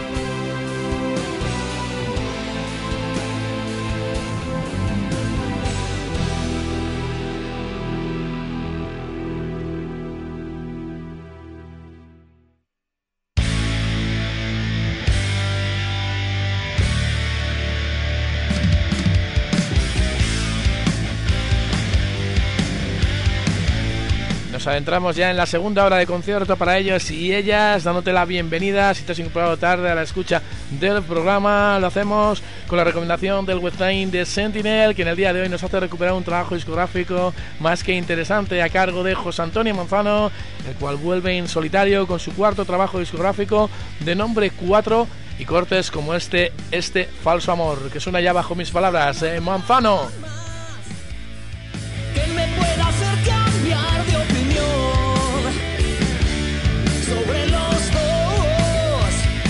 Nos adentramos ya en la segunda hora de concierto para ellos y ellas, dándote la bienvenida si te has incorporado tarde a la escucha del programa. Lo hacemos con la recomendación del website de Sentinel, que en el día de hoy nos hace recuperar un trabajo discográfico más que interesante a cargo de José Antonio Manzano, el cual vuelve en solitario con su cuarto trabajo discográfico de nombre cuatro y cortes como este, este Falso Amor, que suena ya bajo mis palabras. eh, Manzano. Que me pueda hacer cambiar de opinión sobre los dos.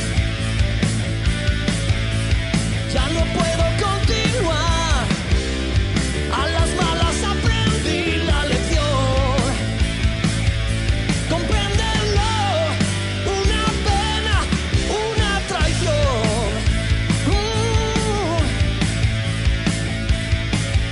Ya no puedo continuar. A las malas aprendí la lección. Comprenderlo, una pena, una traición. Uh.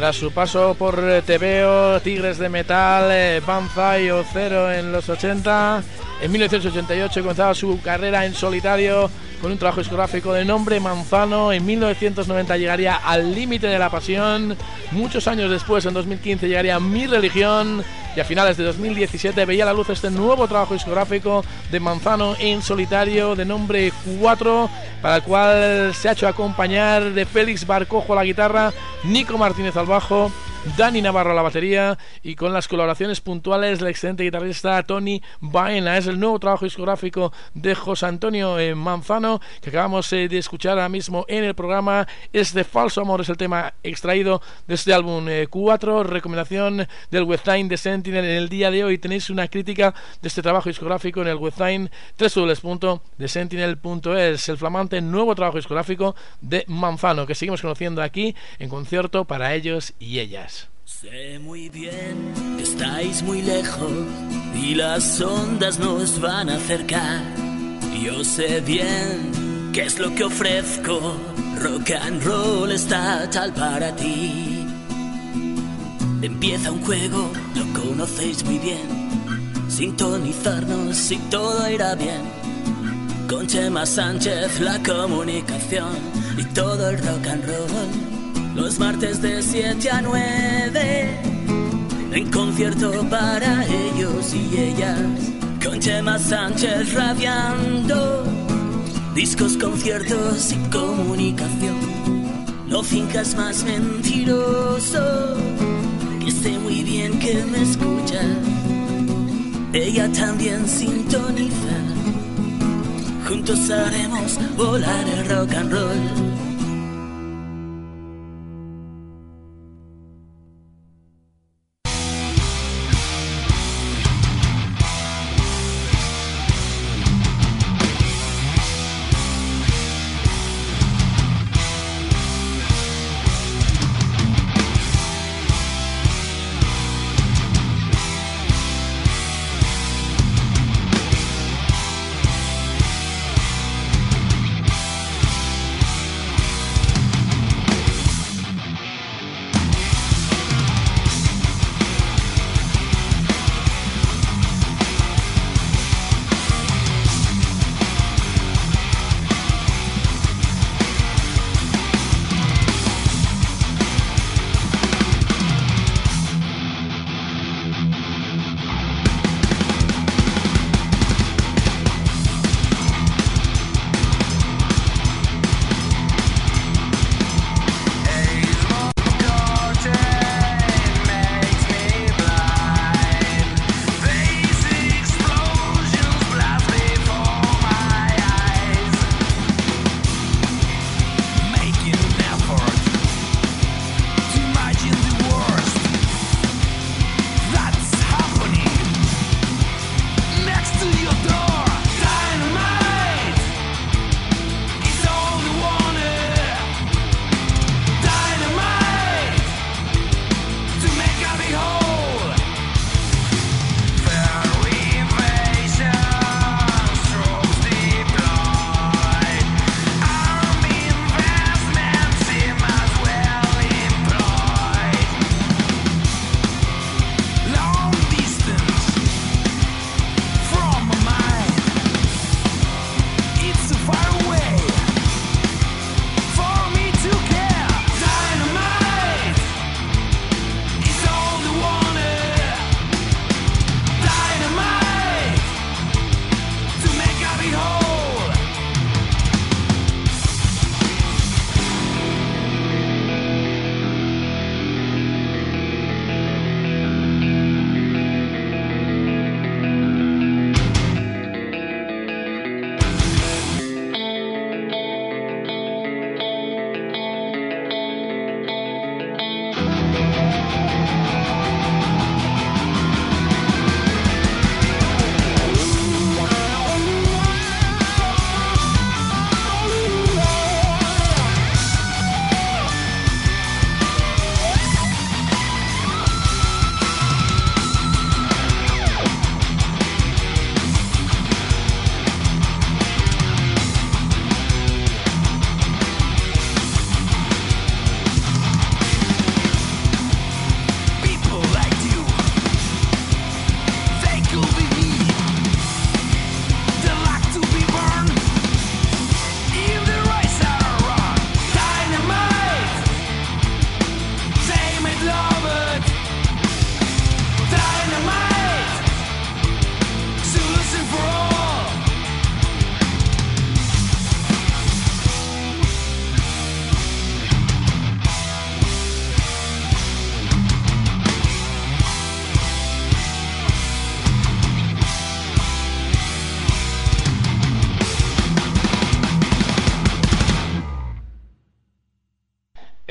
Tras su paso por Tebeo, Tigres de Metal, eh, Banzai o Cero en los ochenta, en mil novecientos ochenta y ocho comenzaba su carrera en solitario con un trabajo discográfico de nombre Manzano. En mil novecientos noventa llegaría Al Límite de la Pasión. Muchos años después, en dos mil quince, llegaría Mi Religión. Y a finales de dos mil diecisiete veía la luz este nuevo trabajo discográfico de Manzano en solitario de nombre cuatro, para el cual se ha hecho acompañar de Félix Barcojo a la guitarra, Nico Martínez al bajo, Dani Navarro a la batería y con las colaboraciones puntuales del excelente guitarrista Tony Baena. Es el nuevo trabajo discográfico de José Antonio eh, Manzano, que acabamos eh, de escuchar ahora mismo en el programa. Es de Falso Amor, es el tema extraído de este álbum eh, cuatro, recomendación del webzine de Sentinel. En el día de hoy tenéis una crítica de este trabajo discográfico en el webzine doble u doble u doble u punto de sentinel punto es, el flamante nuevo trabajo discográfico de Manzano, que seguimos conociendo aquí en concierto para ellos y ellas. Sé muy bien que estáis muy lejos y las ondas nos van a acercar. Yo sé bien qué es lo que ofrezco, rock and roll está tal para ti. Empieza un juego, lo conocéis muy bien, sintonizarnos y todo irá bien. Con Chema Sánchez la comunicación y todo el rock and roll. Los martes de siete a nueve, en concierto para ellos y ellas, con Chema Sánchez radiando, discos, conciertos y comunicación. No finjas más mentiroso, que sé muy bien que me escuchas. Ella también sintoniza, juntos haremos volar el rock and roll.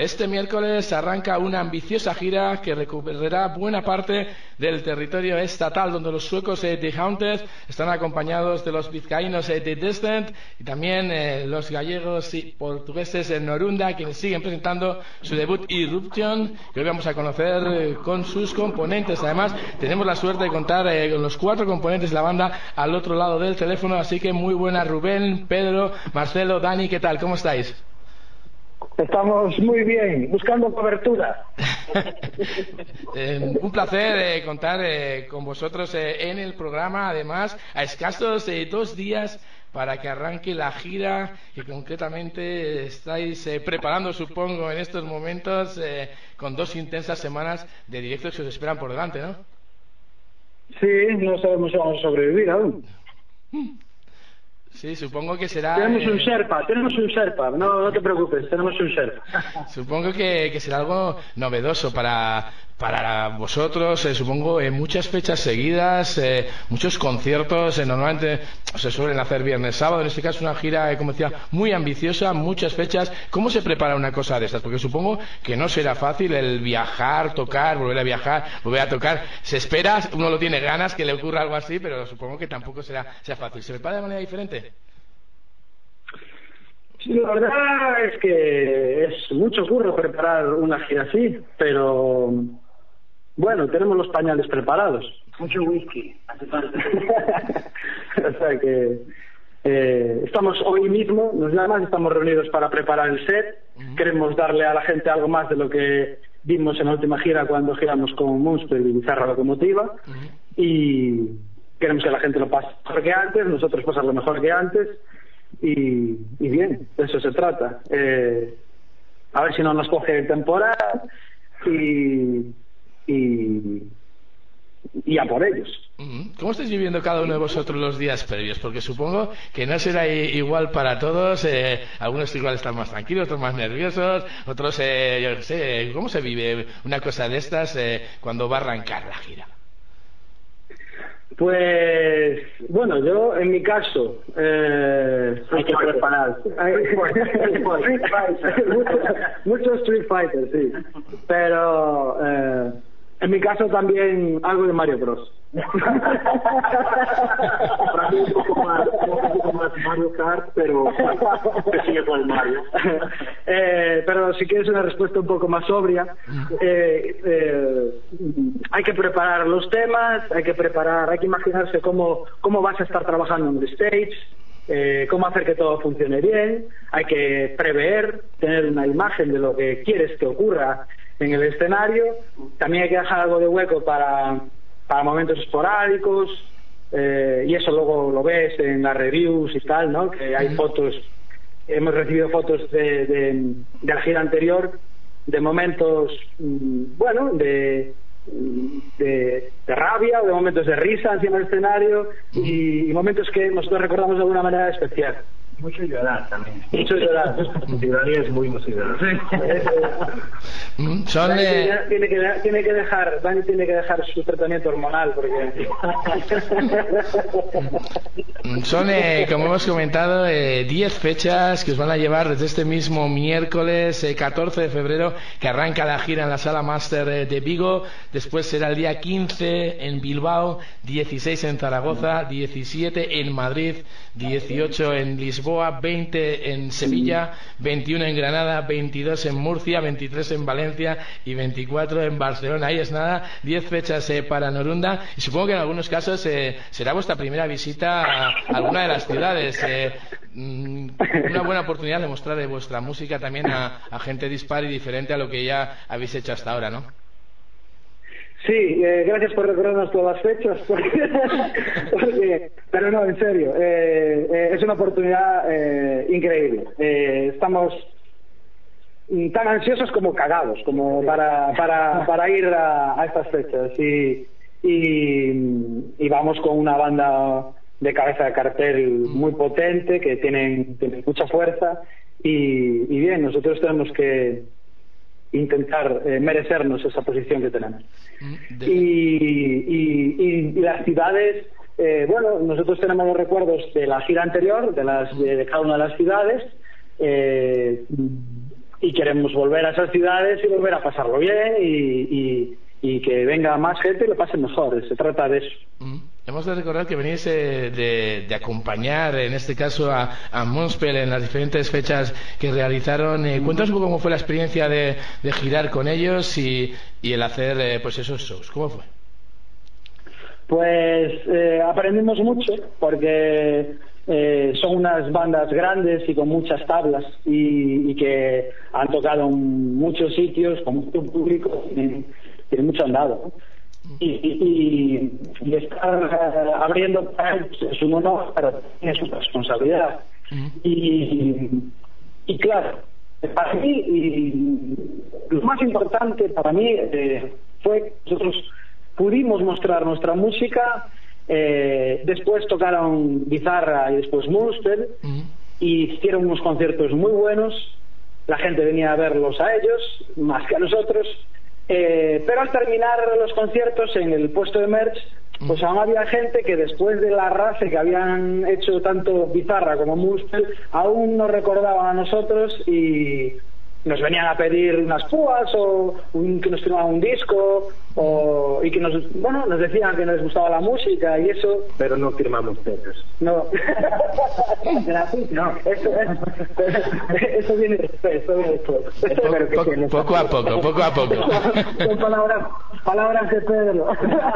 Este miércoles arranca una ambiciosa gira que recorrerá buena parte del territorio estatal, donde los suecos eh, The Haunted están acompañados de los vizcaínos eh, The Distant y también eh, los gallegos y portugueses en Norunda, quienes siguen presentando su debut Irruption, que hoy vamos a conocer eh, con sus componentes. Además, tenemos la suerte de contar eh, con los cuatro componentes de la banda al otro lado del teléfono, así que muy buenas, Rubén, Pedro, Marcelo, Dani, ¿qué tal? ¿Cómo estáis? Estamos muy bien, buscando cobertura. eh, un placer eh, contar eh, con vosotros eh, en el programa, además, a escasos eh, dos días para que arranque la gira que concretamente estáis eh, preparando, supongo, en estos momentos, eh, con dos intensas semanas de directos que os esperan por delante, ¿no? Sí, no sabemos si vamos a sobrevivir aún. Sí, supongo que será... Tenemos eh... un Sherpa, tenemos un Sherpa, no, no te preocupes, tenemos un Sherpa. Supongo que, que será algo novedoso para, para vosotros, eh, supongo, en eh, muchas fechas seguidas, eh, muchos conciertos, eh, normalmente se suelen hacer viernes, sábado, en este caso una gira, eh, como decía, muy ambiciosa, muchas fechas. ¿Cómo se prepara una cosa de estas? Porque supongo que no será fácil el viajar, tocar, volver a viajar, volver a tocar. Se espera, uno lo tiene ganas que le ocurra algo así, pero supongo que tampoco será, sea fácil. ¿Se prepara de manera diferente? Sí, la verdad es que es mucho curro preparar una gira así, pero bueno, tenemos los pañales preparados. Mucho whisky, hace falta. O sea que eh, estamos hoy mismo, nos llaman, estamos reunidos para preparar el set. Uh-huh. Queremos darle a la gente algo más de lo que vimos en la última gira cuando giramos con Monster y Bizarra Locomotiva. Uh-huh. Y queremos que la gente lo pase mejor que antes, nosotros pasarlo mejor que antes. Y, y bien, de eso se trata. Eh, a ver si no nos coge temporada y, y, y a por ellos. ¿Cómo estáis viviendo cada uno de vosotros los días previos? Porque supongo que no será igual para todos. Eh, algunos igual están más tranquilos, otros más nerviosos, otros, eh, yo no sé, ¿cómo se vive una cosa de estas eh, cuando va a arrancar la gira? Pues, bueno, yo en mi caso eh, hay que preparar muchos Street Fighter, sí, pero eh, en mi caso también algo de Mario Bros. Para mí un poco más, un poco más Mario Kart, pero que sigue con el Mario. eh, pero si quieres una respuesta un poco más sobria, eh, eh, hay que preparar los temas, hay que preparar, hay que imaginarse cómo, cómo vas a estar trabajando en el stage, eh, cómo hacer que todo funcione bien, hay que prever, tener una imagen de lo que quieres que ocurra en el escenario, también hay que dejar algo de hueco para para momentos esporádicos, eh, y eso luego lo ves en las reviews y tal, ¿no? Que hay fotos, hemos recibido fotos de, de, de la gira anterior, de momentos, bueno, de, de, de rabia, o de momentos de risa encima del escenario, y, y momentos que nosotros recordamos de alguna manera especial. Mucho llorar también. Mucho llorar. Lloraría es muy emocionante. Sí. Son, Dani, eh... tiene, que, tiene que dejar, Dani tiene que dejar su tratamiento hormonal porque son, eh, como hemos comentado, diez eh, fechas que os van a llevar desde este mismo miércoles eh, catorce de febrero, que arranca la gira en la Sala Master eh, de Vigo. Después será el día quince en Bilbao, dieciséis en Zaragoza, diecisiete en Madrid, dieciocho en Lisboa, veinte en Sevilla, veintiuno en Granada, veintidós en Murcia, veintitrés en Valencia y veinticuatro en Barcelona. Ahí es nada, diez fechas eh, para Norunda, y supongo que en algunos casos eh, será vuestra primera visita a alguna de las ciudades. Eh, una buena oportunidad de mostrar eh, vuestra música también a, a gente dispar y diferente a lo que ya habéis hecho hasta ahora, ¿no? Sí, eh, gracias por recordarnos todas las fechas, porque, porque, pero no, en serio, eh, eh, es una oportunidad eh, increíble. Eh, estamos tan ansiosos como cagados, como para para, para ir a, a estas fechas, y, y, y vamos con una banda de cabeza de cartel muy potente, que tienen, tienen mucha fuerza, y, y bien, nosotros tenemos que intentar eh, merecernos esa posición que tenemos. Y, y, y, y las ciudades, eh, bueno, nosotros tenemos los recuerdos de la gira anterior, de, las, de, de cada una de las ciudades. Eh, y queremos volver a esas ciudades y volver a pasarlo bien y, y, y que venga más gente y lo pase mejor. Se trata de eso. Mm. Hemos de recordar que venís eh, de, de acompañar, en este caso, a, a Moonspell en las diferentes fechas que realizaron. Eh, cuéntanos un poco cómo fue la experiencia de, de girar con ellos y, y el hacer eh, pues esos shows. ¿Cómo fue? Pues eh, aprendimos mucho porque eh, son unas bandas grandes y con muchas tablas y, y que han tocado en muchos sitios con mucho público y tienen mucho andado, ¿no? Y, y, y estar uh, abriendo para él es un honor, pero tiene su responsabilidad. Uh-huh. y, y claro, para mí y lo más importante para mí eh, fue que nosotros pudimos mostrar nuestra música. Eh, después tocaron Bizarra y después Moonspell, uh-huh. y hicieron unos conciertos muy buenos. La gente venía a verlos a ellos más que a nosotros. Eh, pero al terminar los conciertos en el puesto de merch, pues aún había gente que después de la raza que habían hecho tanto Bizarra como Moonspell aún nos recordaban a nosotros y nos venían a pedir unas púas o un, que nos firmaban un disco o, y que nos, bueno, nos decían que nos gustaba la música y eso, pero no firmamos tetas. No, no, eso, eso viene después, eso viene después. Poco, poco, poco a poco, poco a poco. Son palabras, palabras de Pedro.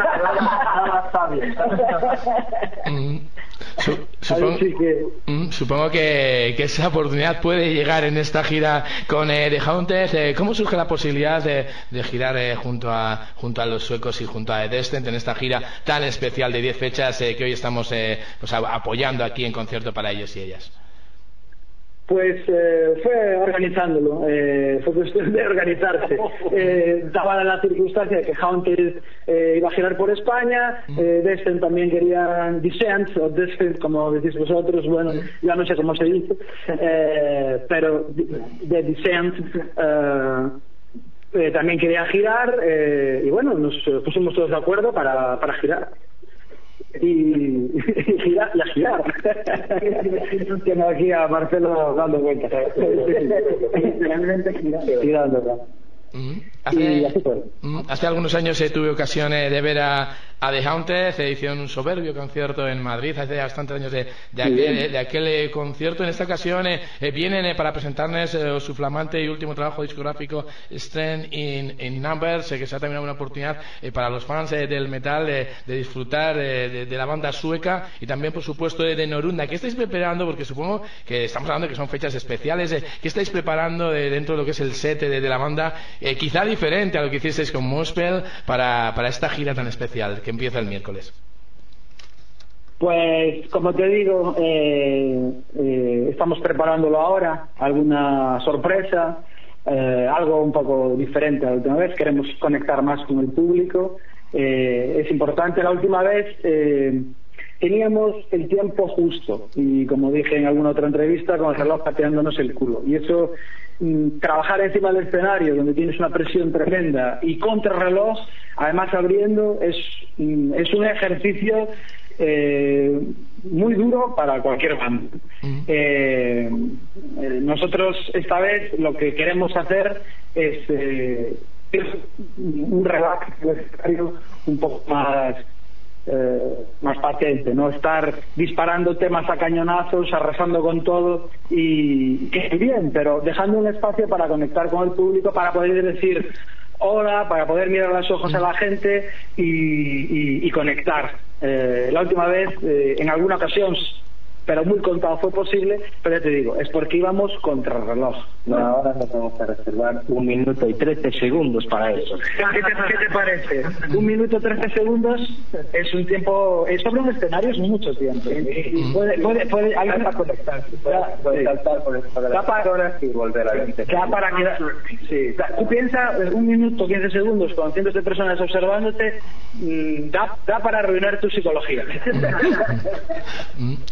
Mm. Su, supongo, sí que... mm, supongo que, que esa oportunidad puede llegar en esta gira con eh, The Haunted. Eh, ¿Cómo surge la posibilidad de, de girar eh, junto a junto a los suecos y junto a The Descent en esta gira tan especial de diez fechas eh, que hoy estamos eh, pues, a, apoyando aquí en concierto para ellos y ellas? Pues eh, fue organizándolo, eh, fue cuestión de organizarse. Eh, daba la circunstancia que Haunted eh, iba a girar por España, eh, Descent también querían, Descent o Descent como decís vosotros, bueno, ya no sé cómo se dice, eh, pero de Descent eh, eh, también querían girar eh, y bueno, nos pusimos todos de acuerdo para, para girar. Y, y girar y a girar. Tengo aquí a Marcelo dando vueltas. Realmente girando. girando Mm. Hace, mm, hace algunos años eh, tuve ocasión eh, de ver a, a The Haunted. Se hicieron un soberbio concierto en Madrid hace bastantes años de, de aquel, eh, de aquel eh, concierto. En esta ocasión eh, eh, vienen eh, para presentarnos eh, su flamante y último trabajo discográfico Strength in, in Numbers, eh, que será también una oportunidad eh, para los fans eh, del metal eh, de disfrutar eh, de, de la banda sueca y también por supuesto de, de Norunda. ¿Qué estáis preparando? Porque supongo que estamos hablando de que son fechas especiales. eh, ¿Qué estáis preparando eh, dentro de lo que es el set de, de la banda? Eh, quizá diferente a lo que hicisteis con Moonspell para, para esta gira tan especial que empieza el miércoles. Pues como te digo, eh, eh, estamos preparándolo ahora, alguna sorpresa, eh, algo un poco diferente a la última vez. Queremos conectar más con el público, eh, es importante. La última vez eh, teníamos el tiempo justo y, como dije en alguna otra entrevista, con el reloj pateándonos el culo, y eso, mm, trabajar encima del escenario donde tienes una presión tremenda y contra el reloj, además abriendo, es, mm, es un ejercicio eh, muy duro para cualquier banda. Uh-huh. eh, eh, nosotros esta vez lo que queremos hacer es, eh, es un relax del escenario un poco más Eh, más patente, no estar disparando temas a cañonazos, arrasando con todo, y que bien, pero dejando un espacio para conectar con el público, para poder decir hola, para poder mirar a los ojos a la gente y, y, y conectar. Eh, la última vez, eh, en alguna ocasión, pero muy contado fue posible, pero ya te digo, es porque íbamos contra el reloj. No, ahora nos vamos a reservar un minuto y trece segundos para eso. ¿Qué te, qué te parece? Un minuto trece segundos es un tiempo, es sobre un escenario es mucho tiempo. Y puede, puede, puede, hay para conectar, puede, puede saltar por las horas y volver a ver. Ya para quedar, sí. Tú piensas, un minuto, quince segundos con cientos de personas observándote, da, da para arruinar tu psicología. Hace poco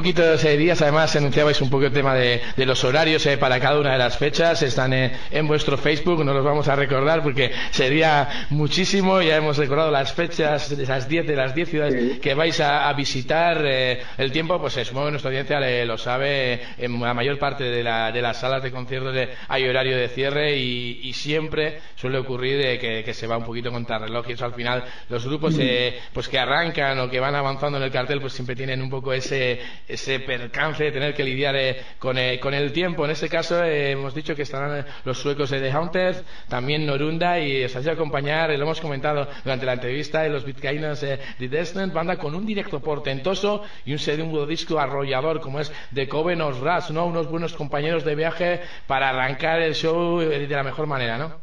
poquitos eh, días, además, anunciabais un poco el tema de, de los horarios eh, para cada una de las fechas. Están eh, en vuestro Facebook, no los vamos a recordar porque sería muchísimo. Ya hemos recordado las fechas de las diez de las diez ciudades sí. que vais a, a visitar. Eh, el tiempo, pues eh, supongo que nuestra audiencia le, lo sabe. En la mayor parte de, la, de las salas de conciertos de, hay horario de cierre y, y siempre suele ocurrir eh, que, que se va un poquito contra reloj, y eso al final los grupos eh, pues que arrancan o que van avanzando en el cartel pues siempre tienen un poco ese ese percance de tener que lidiar eh, con, eh, con el tiempo. En este caso eh, hemos dicho que estarán eh, los suecos de The Haunted, también Norunda, y os vais a acompañar, eh, lo hemos comentado durante la entrevista, eh, los Bitcoiners eh, de Descent, banda con un directo portentoso y un segundo disco arrollador como es The Coven of Rats, ¿no? Unos buenos compañeros de viaje para arrancar el show de la mejor manera, ¿no?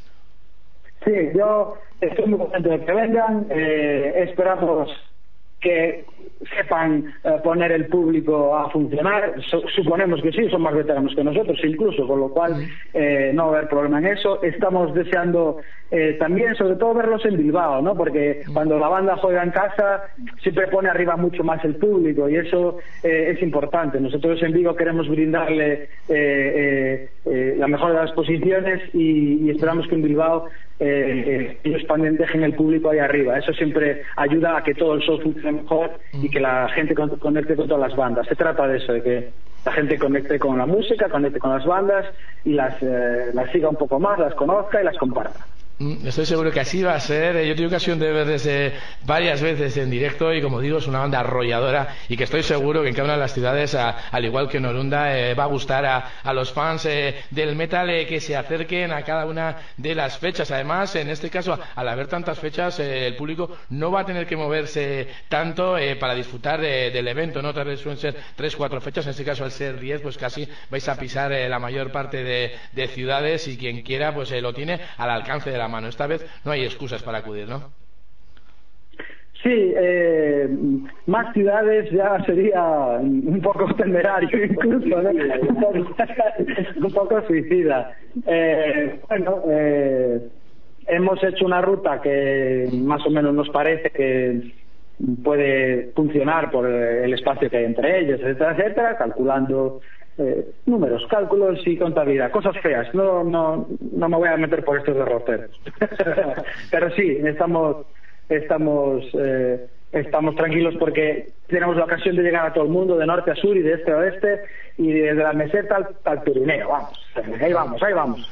Sí, yo estoy muy contento de que vengan. Eh, esperamos que sepan eh, poner el público a funcionar. So, suponemos que sí, son más veteranos que nosotros incluso, con lo cual eh, no va a haber problema en eso. Estamos deseando eh, también, sobre todo, verlos en Bilbao, ¿no? Porque cuando la banda juega en casa siempre pone arriba mucho más el público y eso eh, es importante. Nosotros en Vigo queremos brindarle eh, eh, eh, la mejor de las posiciones y, y esperamos que en Bilbao eh, eh, ellos también dejen el público ahí arriba. Eso siempre ayuda a que todo el show funcione mejor y que la gente con, conecte con todas las bandas. Se trata de eso, de que la gente conecte con la música, conecte con las bandas y las, eh, las siga un poco más, las conozca y las comparta. Estoy seguro que así va a ser. Yo tengo ocasión de verles eh, varias veces en directo y, como digo, es una banda arrolladora y que estoy seguro que en cada una de las ciudades, a, al igual que Norunda, eh, va a gustar a, a los fans eh, del metal eh, que se acerquen a cada una de las fechas. Además, en este caso, al haber tantas fechas, eh, el público no va a tener que moverse tanto eh, para disfrutar de, del evento, ¿no? Otras veces suelen ser tres, cuatro fechas. En este caso, al ser diez, pues casi vais a pisar eh, la mayor parte de, de ciudades y quien quiera, pues eh, lo tiene al alcance de la mano. Esta vez no hay excusas para acudir, ¿no? Sí, eh, más ciudades ya sería un poco temerario incluso, ¿no? Un poco suicida. Eh, bueno, eh, hemos hecho una ruta que más o menos nos parece que puede funcionar por el espacio que hay entre ellos, etcétera, etcétera, calculando Eh, números, cálculos y contabilidad, cosas feas. No, no, no me voy a meter por estos derroteros. Pero sí, estamos, estamos, eh, estamos tranquilos porque tenemos la ocasión de llegar a todo el mundo, de norte a sur y de este a oeste, y desde la meseta al, al Pirineo. Vamos, ahí vamos, ahí vamos.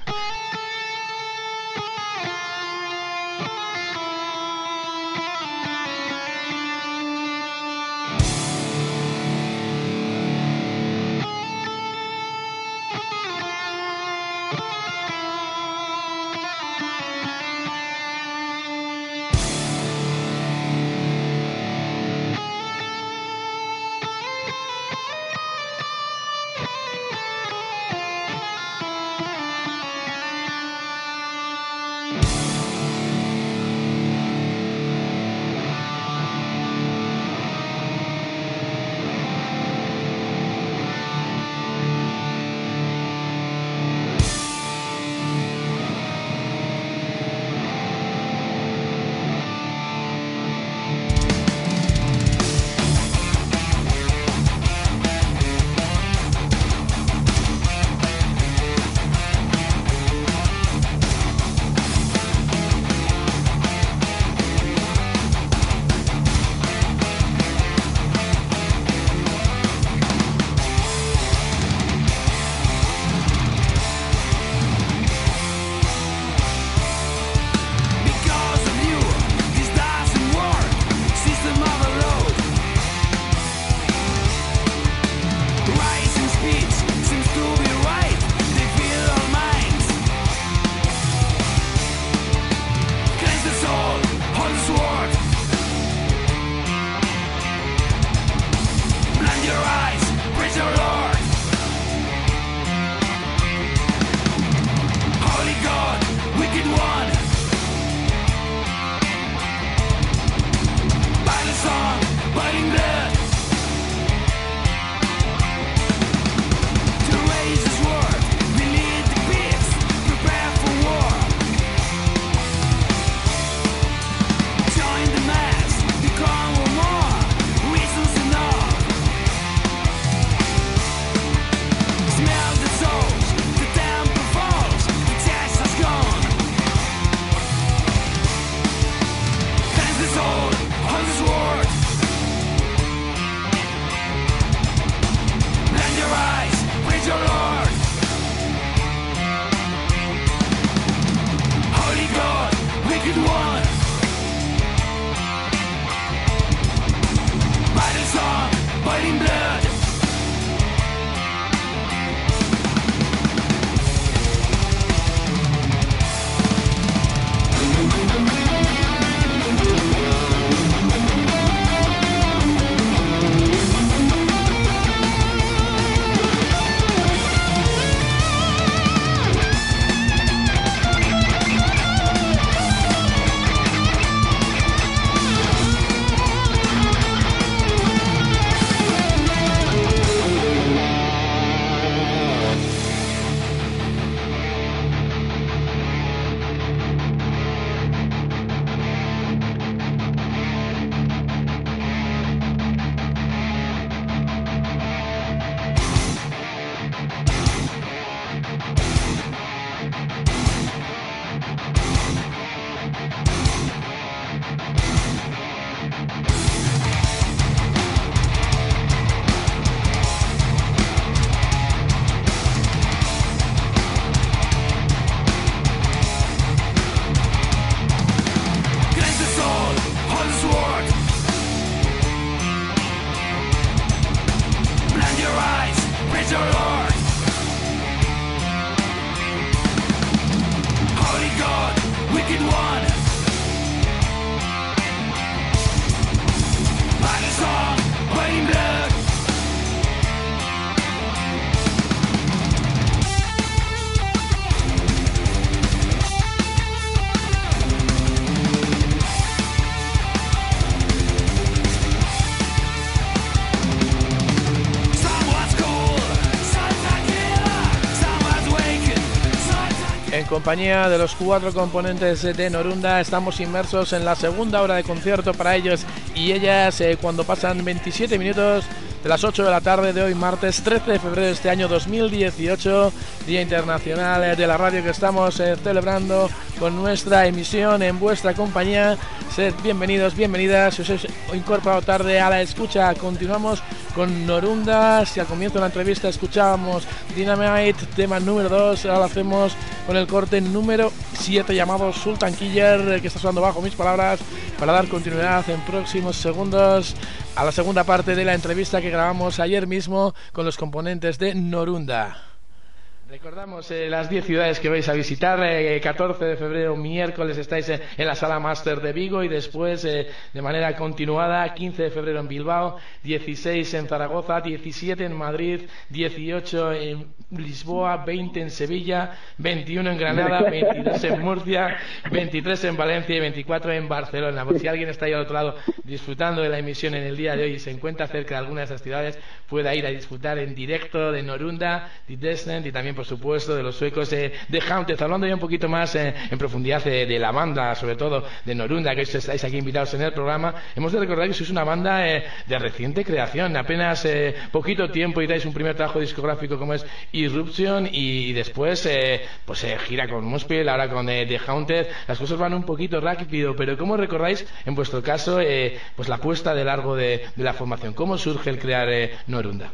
compañía de los cuatro componentes de Norunda estamos inmersos en la segunda hora de concierto para ellos y ellas eh, cuando pasan veintisiete minutos de las ocho de la tarde de hoy, martes trece de febrero de este año dos mil dieciocho, Día Internacional de la Radio que estamos eh, celebrando con nuestra emisión en vuestra compañía. Sed bienvenidos, bienvenidas, si os habéis incorporado tarde a la escucha, continuamos con Norunda. Si al comienzo de la entrevista escuchábamos Dynamite, tema número dos, ahora lo hacemos con el corte número siete llamado Sultan Killer, que está sonando bajo mis palabras, para dar continuidad en próximos segundos a la segunda parte de la entrevista que grabamos ayer mismo con los componentes de Norunda. Recordamos eh, las diez ciudades que vais a visitar. eh, catorce de febrero, miércoles, estáis eh, en la Sala Máster de Vigo y después eh, de manera continuada quince de febrero en Bilbao, dieciséis en Zaragoza, diecisiete en Madrid, dieciocho en Lisboa, veinte en Sevilla, veintiuno en Granada, veintidós en Murcia, veintitrés en Valencia y veinticuatro en Barcelona. Por si alguien está ahí al otro lado disfrutando de la emisión en el día de hoy y se encuentra cerca de alguna de esas ciudades, pueda ir a disfrutar en directo de Norunda, de Descent y también por supuesto de los suecos de, de Haunted. Hablando ya un poquito más eh, en profundidad de, de la banda, sobre todo de Norunda, que estáis aquí invitados en el programa, hemos de recordar que sois una banda eh, de reciente creación, apenas eh, poquito tiempo y dais un primer trabajo discográfico como es Irruption y, y después eh, pues eh, gira con Muspel, ahora con eh, The Haunted. Las cosas van un poquito rápido, pero ¿cómo recordáis en vuestro caso eh, pues la puesta de largo de, de la formación? ¿Cómo surge el crear eh, Norunda?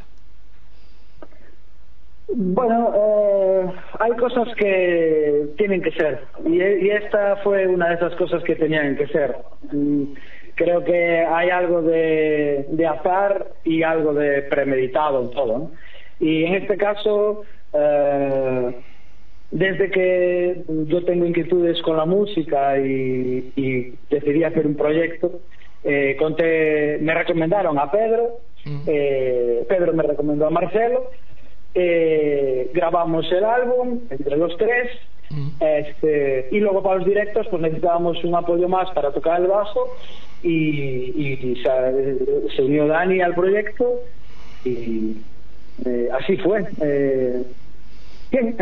Bueno, eh, hay cosas que tienen que ser y, y esta fue una de esas cosas que tenían que ser. Creo que hay algo de, de azar y algo de premeditado en todo, ¿no? Y en este caso, eh, desde que yo tengo inquietudes con la música y, y decidí hacer un proyecto, eh, conté, me recomendaron a Pedro, eh, Pedro me recomendó a Marcelo. Eh, grabamos el álbum entre los tres, mm. este, y luego para los directos pues necesitábamos un apoyo más para tocar el bajo y, y, y se, se unió Dani al proyecto y eh, así fue. eh, Bien.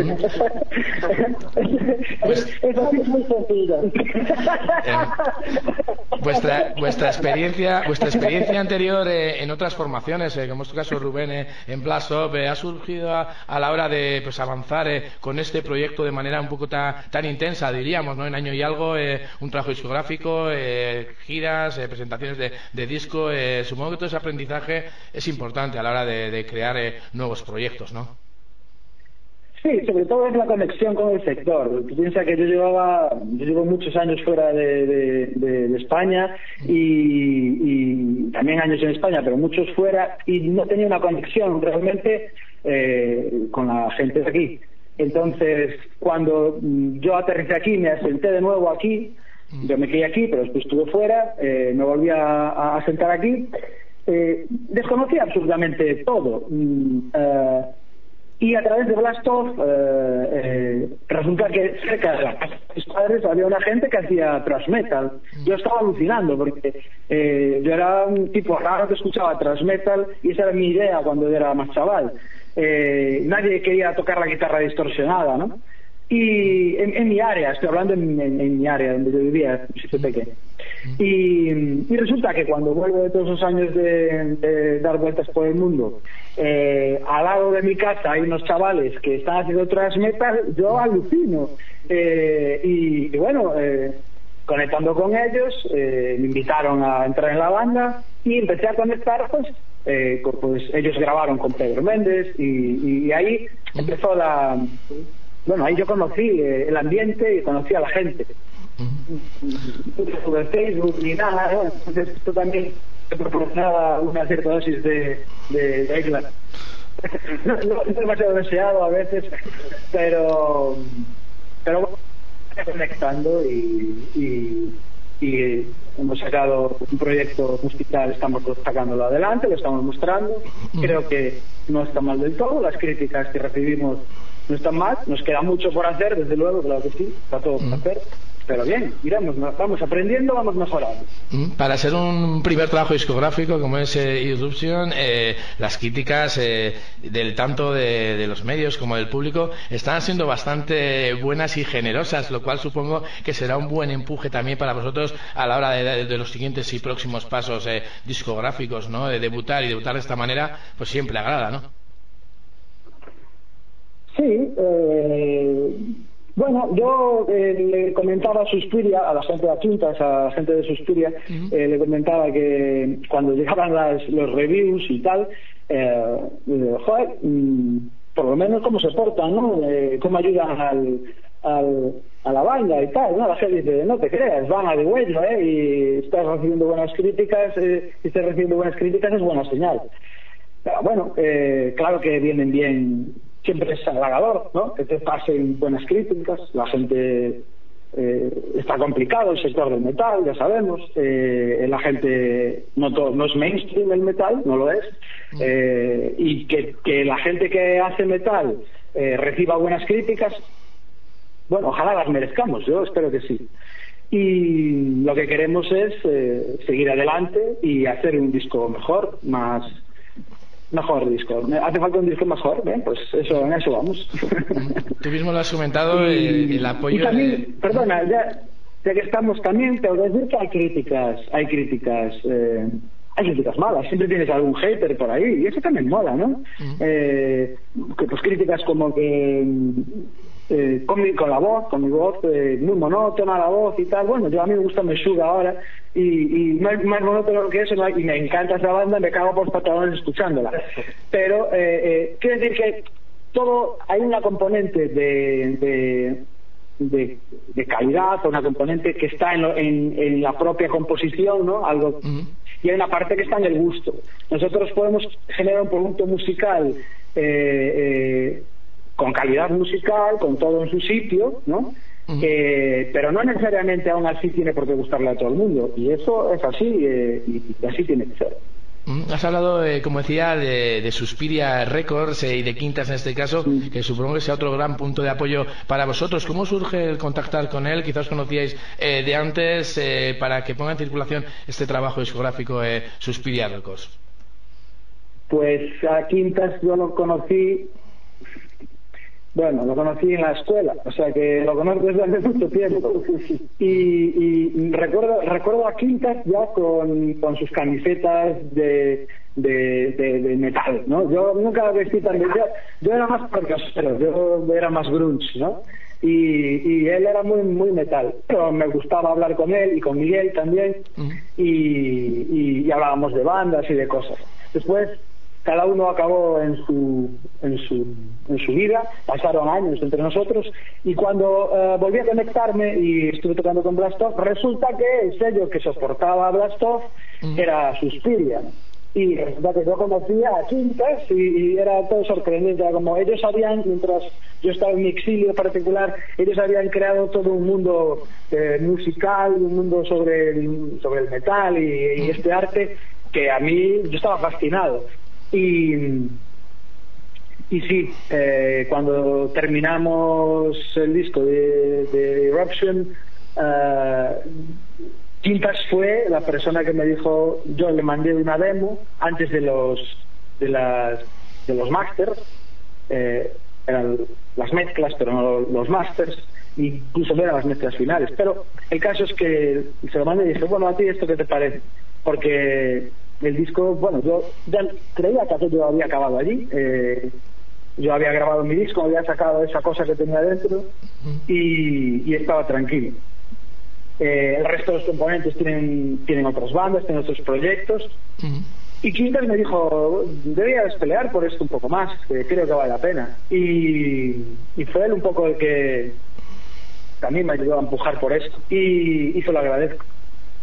Pues, es así, muy sencillo. Eh, vuestra vuestra experiencia vuestra experiencia anterior eh, en otras formaciones, eh, como en tu caso Rubén eh, en Blasop, eh, ha surgido a, a la hora de pues avanzar eh, con este proyecto de manera un poco ta, tan intensa, diríamos, ¿no? En año y algo, eh, un trabajo discográfico, eh, giras, eh, presentaciones de, de disco. Eh, supongo que todo ese aprendizaje es importante a la hora de, de crear eh, nuevos proyectos, ¿no? Sí, sobre todo es la conexión con el sector. Tú piensas que yo llevaba, yo llevo muchos años fuera de, de, de, de España y, y también años en España, pero muchos fuera, y no tenía una conexión realmente eh, con la gente de aquí. Entonces, cuando yo aterricé aquí, me asenté de nuevo aquí, yo me quedé aquí, pero después estuve fuera, eh, me volví a, a asentar aquí, eh, desconocí absolutamente todo. Mm, uh, Y a través de Blastov eh, eh, resulta que cerca de la casa de mis padres había una gente que hacía thrash metal. Yo estaba alucinando porque eh, yo era un tipo raro que escuchaba thrash metal y esa era mi idea cuando yo era más chaval. Eh, nadie quería tocar la guitarra distorsionada, ¿no? Y en, en mi área, estoy hablando en, en, en mi área donde yo vivía, en sitio pequeño. Y, y resulta que cuando vuelvo de todos esos años de, de dar vueltas por el mundo, eh, al lado de mi casa hay unos chavales que están haciendo thrash metal, yo alucino. Eh, y, y bueno, eh, conectando con ellos, eh, me invitaron a entrar en la banda y empecé a conectar, pues, eh, con, pues ellos grabaron con Pedro Méndez y, y ahí empezó la... Bueno, ahí yo conocí eh, el ambiente y conocí a la gente. Sobre Facebook ni nada, ¿no? Entonces esto también me proporcionaba una cierta dosis de, de, de isla. No, no es demasiado deseado a veces, pero pero bueno, conectando y, y, y hemos sacado un proyecto musical, estamos sacándolo adelante, lo estamos mostrando. Creo que no está mal del todo, las críticas que recibimos no están mal, nos queda mucho por hacer, desde luego, claro que sí, está todo por hacer, pero bien, iremos, vamos aprendiendo, vamos mejorando. Para ser un primer trabajo discográfico como es eh, Irruption, eh, las críticas eh, del tanto de, de los medios como del público están siendo bastante buenas y generosas, lo cual supongo que será un buen empuje también para vosotros a la hora de, de, de los siguientes y próximos pasos eh, discográficos, ¿no? De debutar y debutar de esta manera, pues siempre agrada, ¿no? Sí, eh, bueno, yo eh, le comentaba a Suspiria, a la gente de Quintas, a la gente de Suspiria, uh-huh. eh, le comentaba que cuando llegaban las, los reviews y tal, eh, eh, joder, mm, por lo menos cómo se portan, ¿no? Eh, cómo ayudan al, al, a la banda y tal, ¿no? La gente dice, no te creas, van a de huello, ¿eh? Y estás recibiendo buenas críticas, eh, si estás recibiendo buenas críticas es buena señal. Pero bueno, eh, claro que vienen bien. Siempre es halagador, ¿no? Que te pasen buenas críticas. La gente eh, está complicado, el sector del metal, ya sabemos. Eh, la gente no, to, no es mainstream el metal, no lo es. Eh, y que, que la gente que hace metal eh, reciba buenas críticas, bueno, ojalá las merezcamos, yo espero que sí. Y lo que queremos es eh, seguir adelante y hacer un disco mejor, más... Mejor disco. Hace falta un disco mejor, ¿eh? Pues eso, en eso vamos. Tú mismo lo has comentado, y, el, el apoyo... Y también, de... perdona, ya, ya que estamos también, tengo que decir que hay críticas, hay críticas, eh, hay críticas malas. Siempre tienes algún hater por ahí, y eso también mola, ¿no? Uh-huh. Eh, que, pues críticas como que... Eh, con, mi, con la voz, con mi voz eh, muy monótona la voz y tal. Bueno, yo a mí me gusta Meshuggah ahora y, y más, más monótono que eso no hay, y me encanta esa banda, me cago por los pantalones escuchándola, pero eh, eh, quiero decir que todo, hay una componente de, de, de, de calidad, una componente que está en, lo, en, en la propia composición, ¿no? Algo, uh-huh. Y hay una parte que está en el gusto. Nosotros podemos generar un producto musical eh, eh, con calidad musical, con todo en su sitio, ¿no? Uh-huh. Eh, pero no necesariamente aún así tiene por qué gustarle a todo el mundo, y eso es así, eh, y así tiene que ser. Uh-huh. Has hablado, eh, como decía, de, de Suspiria Records eh, y de Quintas en este caso, uh-huh. que supongo que sea otro gran punto de apoyo para vosotros. ¿Cómo surge el contactar con él? Quizás conocíais eh, de antes eh, para que ponga en circulación este trabajo discográfico eh, Suspiria Records. Pues a Quintas yo lo conocí... Bueno, lo conocí en la escuela, o sea que lo conozco desde hace mucho tiempo. Y, y recuerdo recuerdo a Quintas ya con, con sus camisetas de, de, de, de metal, ¿no? Yo nunca vestí tan de... Yo, yo era más percasero, yo era más grunge, ¿no? Y, y él era muy muy metal, pero me gustaba hablar con él y con Miguel también, y, y, y hablábamos de bandas y de cosas. Después cada uno acabó en su en su en su vida, pasaron años entre nosotros, y cuando uh, volví a conectarme y estuve tocando con Blast Off, resulta que el sello que soportaba a Blast Off uh-huh. era Suspiria, y resulta que yo conocía a Quintas y, y era todo sorprendente, como ellos habían, mientras yo estaba en mi exilio particular, ellos habían creado todo un mundo eh, musical, un mundo sobre el, sobre el metal y, uh-huh. y este arte que a mí yo estaba fascinado. Y, y sí, eh, cuando terminamos el disco de, de Eruption, uh, Quintas fue la persona que me dijo, yo le mandé una demo antes de los de las de los masters, eh, eran las mezclas pero no los masters, incluso no eran las mezclas finales, pero el caso es que se lo mandé y dije, bueno, a ti esto qué te parece, porque el disco, bueno, yo ya creía que aquello había acabado allí, eh, yo había grabado mi disco, había sacado esa cosa que tenía dentro y, y estaba tranquilo. Eh, el resto de los componentes tienen, tienen otras bandas, tienen otros proyectos, uh-huh. y Quintas me dijo, deberías pelear por esto un poco más, que creo que vale la pena, y, y fue él un poco el que también me ayudó a empujar por esto, y, y se lo agradezco.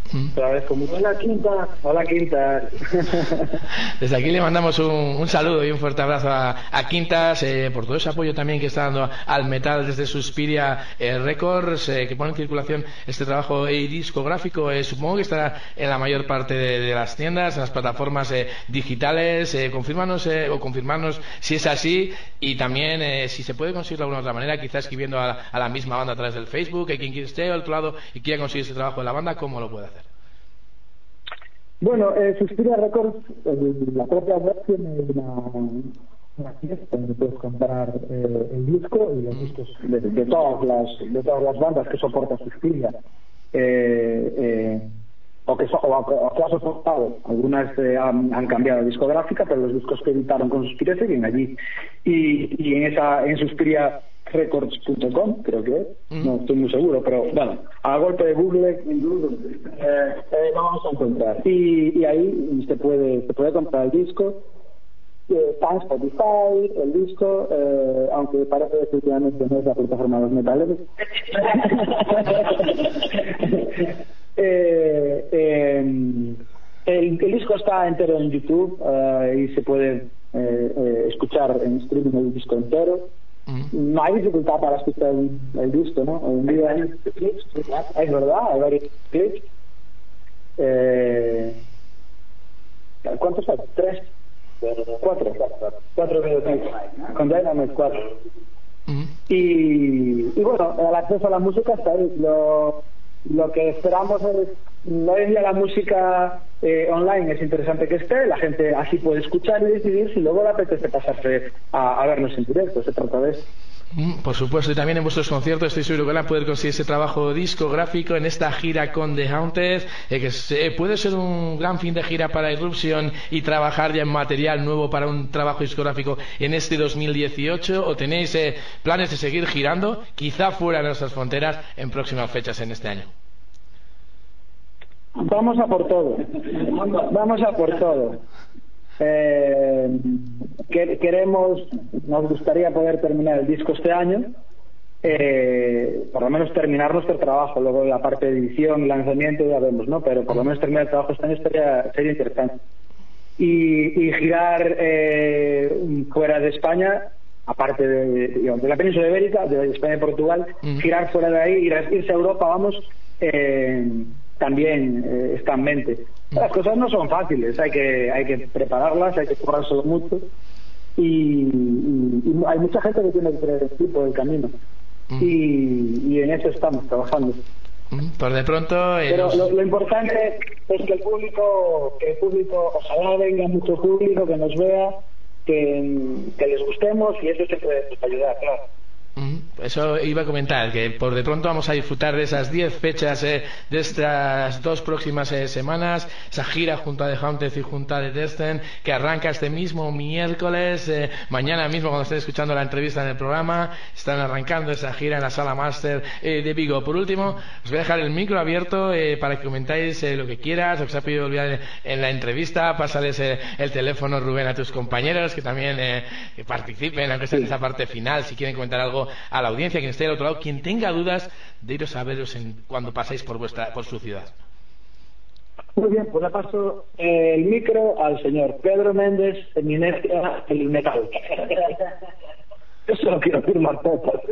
Te agradezco mucho. Hola, Quinta. Hola, Quinta. Desde aquí le mandamos un, un saludo y un fuerte abrazo a, a Quintas eh, por todo ese apoyo también que está dando al metal desde Suspiria eh, Records, eh, que pone en circulación este trabajo eh, discográfico. Eh, supongo que estará en la mayor parte de, de las tiendas, en las plataformas eh, digitales. Eh, confírmanos eh, o confirmarnos si es así, y también eh, si se puede conseguir de alguna otra manera, quizás escribiendo a, a la misma banda a través del Facebook, que quien esté al otro lado y quiera conseguir ese trabajo de la banda, ¿cómo lo puede hacer? Bueno, eh, Suspiria Records, eh, la propia web tiene una, una fiesta donde puedes comprar eh, el disco y los discos de, de todas las de todas las bandas que soporta Suspiria, eh, eh, o que, so, o, o que ha soportado. Algunas eh, han, han cambiado de discográfica, pero los discos que editaron con Suspiria siguen allí. Y, y en esa en Suspiria records punto com, creo que es, no estoy muy seguro, pero bueno, a golpe de Google en Google eh, eh, lo vamos a encontrar, y, y ahí se puede se puede comprar el disco, eh, está en Spotify el disco, eh, aunque parece que efectivamente no es la plataforma de los metaleros. eh, eh, el, el disco está entero en YouTube eh, y se puede eh, eh, escuchar en streaming el disco entero. No hay dificultad para escuchar el, el disco, ¿no? En vivo hay clips, es verdad, hay varios clips. Eh, ¿Cuántos hay? ¿Tres? ¿Cuatro? Cuatro videoclips. Con Dynamite, cuatro. Uh-huh. Y, y bueno, el acceso a la música está ahí. Lo, lo que esperamos es, hoy en día la música eh, online es interesante que esté, la gente así puede escuchar y decidir si luego le apetece pasarse a, a vernos en directo. Se trata de eso. Mm, por supuesto, y también en vuestros conciertos estoy seguro que van a poder conseguir ese trabajo discográfico en esta gira con The Haunted, eh, que se, puede ser un gran fin de gira para Irruption y trabajar ya en material nuevo para un trabajo discográfico en este dos mil dieciocho, o tenéis eh, planes de seguir girando, quizá fuera de nuestras fronteras, en próximas fechas en este año. Vamos a por todo, vamos a por todo. Eh, que, queremos, nos gustaría poder terminar el disco este año, eh, por lo menos terminar nuestro trabajo. Luego la parte de edición y lanzamiento ya vemos, ¿no? Pero por lo menos terminar el trabajo este año sería, sería interesante. Y, y girar eh, fuera de España, aparte de, digamos, de la península ibérica, de España y Portugal, mm. girar fuera de ahí, ir a, irse a Europa, vamos, eh, también eh, está en mente. Las cosas no son fáciles, hay que hay que prepararlas, hay que currárselo mucho, y, y, y hay mucha gente que tiene que creer el tipo del camino, mm. y, y en eso estamos trabajando. Mm, por de pronto eh, pero los... lo, lo importante es que el público que el público ojalá venga mucho público que nos vea, que, que les gustemos, y eso siempre puede ayudar, claro. Eso iba a comentar, que por de pronto vamos a disfrutar de esas diez fechas eh, de estas dos próximas eh, semanas, esa gira junto a The Haunted y junto a The Destin, que arranca este mismo miércoles, eh, mañana mismo cuando estén escuchando la entrevista en el programa, están arrancando esa gira en la Sala Master eh, de Vigo. Por último, os voy a dejar el micro abierto eh, para que comentáis eh, lo que quieras, lo que se ha pedido olvidar en, en la entrevista. Pásales eh, el teléfono, Rubén, a tus compañeros que también eh, que participen, aunque sea en esa parte final, si quieren comentar algo a la audiencia, quien esté al otro lado, quien tenga dudas de iros a veros en, cuando pasáis por vuestra por su ciudad. Muy bien, pues le paso eh, el micro al señor Pedro Méndez, eminencia del metal. Eso lo quiero firmar todo.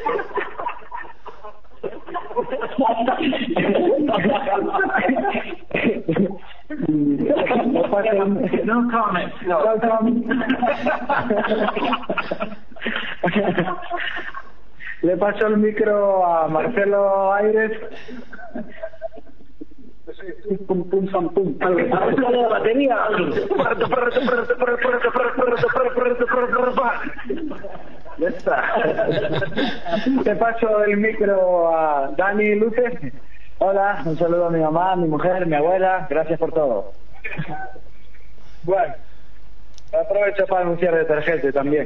No comment. No comment. Le paso el micro a Marcelo Aires. Pum pum pum pum. La batería. Ya está. Le paso el micro a Dani Luces. Hola, un saludo a mi mamá, a mi mujer, a mi abuela. Gracias por todo. Bueno, aprovecho para anunciar detergente también.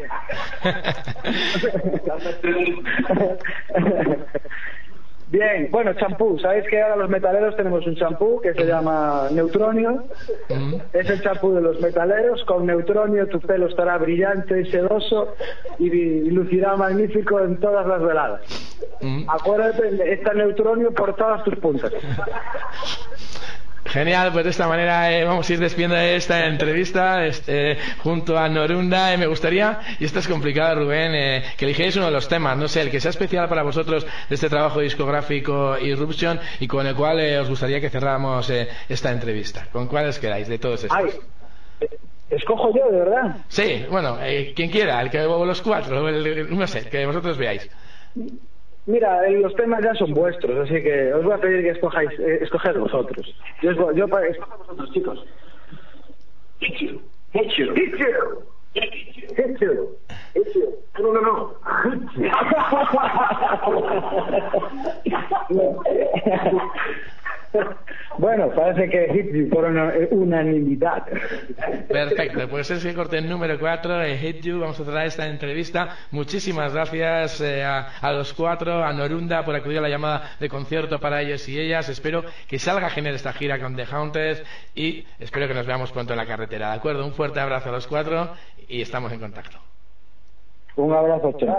Bien, bueno, champú. Sabéis que ahora los metaleros tenemos un champú que se llama Neutronio. Mm. Es el champú de los metaleros. Con Neutronio tu pelo estará brillante y sedoso y, y lucirá magnífico en todas las veladas. Mm. Acuérdate, está Neutronio por todas tus puntas. Genial, pues de esta manera eh, vamos a ir despidiendo esta entrevista este, junto a Norunda. Eh, me gustaría, y esto es complicado, Rubén, eh, que eligierais uno de los temas, no sé, el que sea especial para vosotros de este trabajo discográfico Irruption y con el cual eh, os gustaría que cerráramos eh, esta entrevista. ¿Con cuáles queráis de todos estos? Ay, escojo yo, de verdad. Sí, bueno, eh, quien quiera, el que los cuatro, el, el, no sé, que vosotros veáis. Mira, eh, los temas ya son vuestros, así que os voy a pedir que escojáis, eh, escoged vosotros. Yo, esco- yo pa- escojo vosotros, chicos. Hit you. Hit you. Hit you. Hit you. Hit you. No, no, no. Bueno, parece que Hit You por una, unanimidad. Perfecto, pues es el corte número cuatro, eh, Hit You. Vamos a cerrar esta entrevista. Muchísimas gracias eh, a, a los cuatro, a Norunda por acudir a la llamada de concierto para ellos y ellas. Espero que salga genial esta gira con The Haunted y espero que nos veamos pronto en la carretera. ¿De acuerdo? Un fuerte abrazo a los cuatro y estamos en contacto. Un abrazo, chao.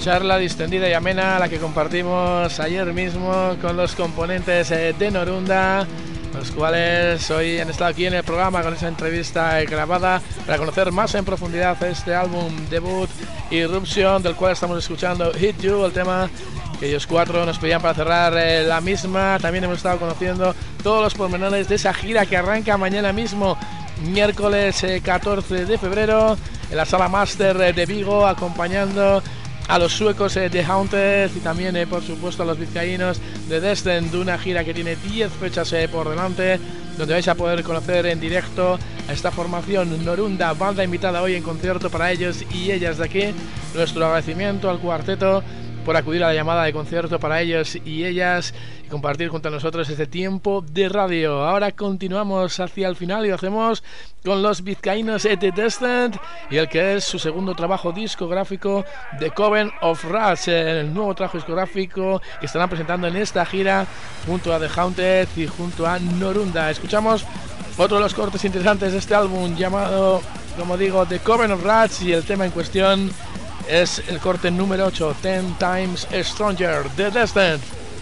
Charla distendida y amena, la que compartimos ayer mismo con los componentes de Norunda, los cuales hoy han estado aquí en el programa con esa entrevista grabada para conocer más en profundidad este álbum debut Irruption, del cual estamos escuchando Hit You, el tema que ellos cuatro nos pedían para cerrar eh, la misma. También hemos estado conociendo todos los pormenores de esa gira que arranca mañana mismo, miércoles eh, catorce de febrero, en la Sala Master eh, de Vigo, acompañando a los suecos eh, de Haunted y también eh, por supuesto a los vizcaínos de Descent, de una gira que tiene diez fechas eh, por delante, donde vais a poder conocer en directo a esta formación Norunda, banda invitada hoy en concierto para ellos y ellas de aquí. Nuestro agradecimiento al cuarteto por acudir a la llamada de concierto para ellos y ellas y compartir junto a nosotros este tiempo de radio. Ahora continuamos hacia el final y lo hacemos con los vizcaínos de Descent y el que es su segundo trabajo discográfico, The Coven of Rats, el nuevo trabajo discográfico que estarán presentando en esta gira junto a The Haunted y junto a Norunda. Escuchamos otro de los cortes interesantes de este álbum llamado, como digo, The Coven of Rats, y el tema en cuestión es el corte número ocho, Ten Times Stronger, de Descent.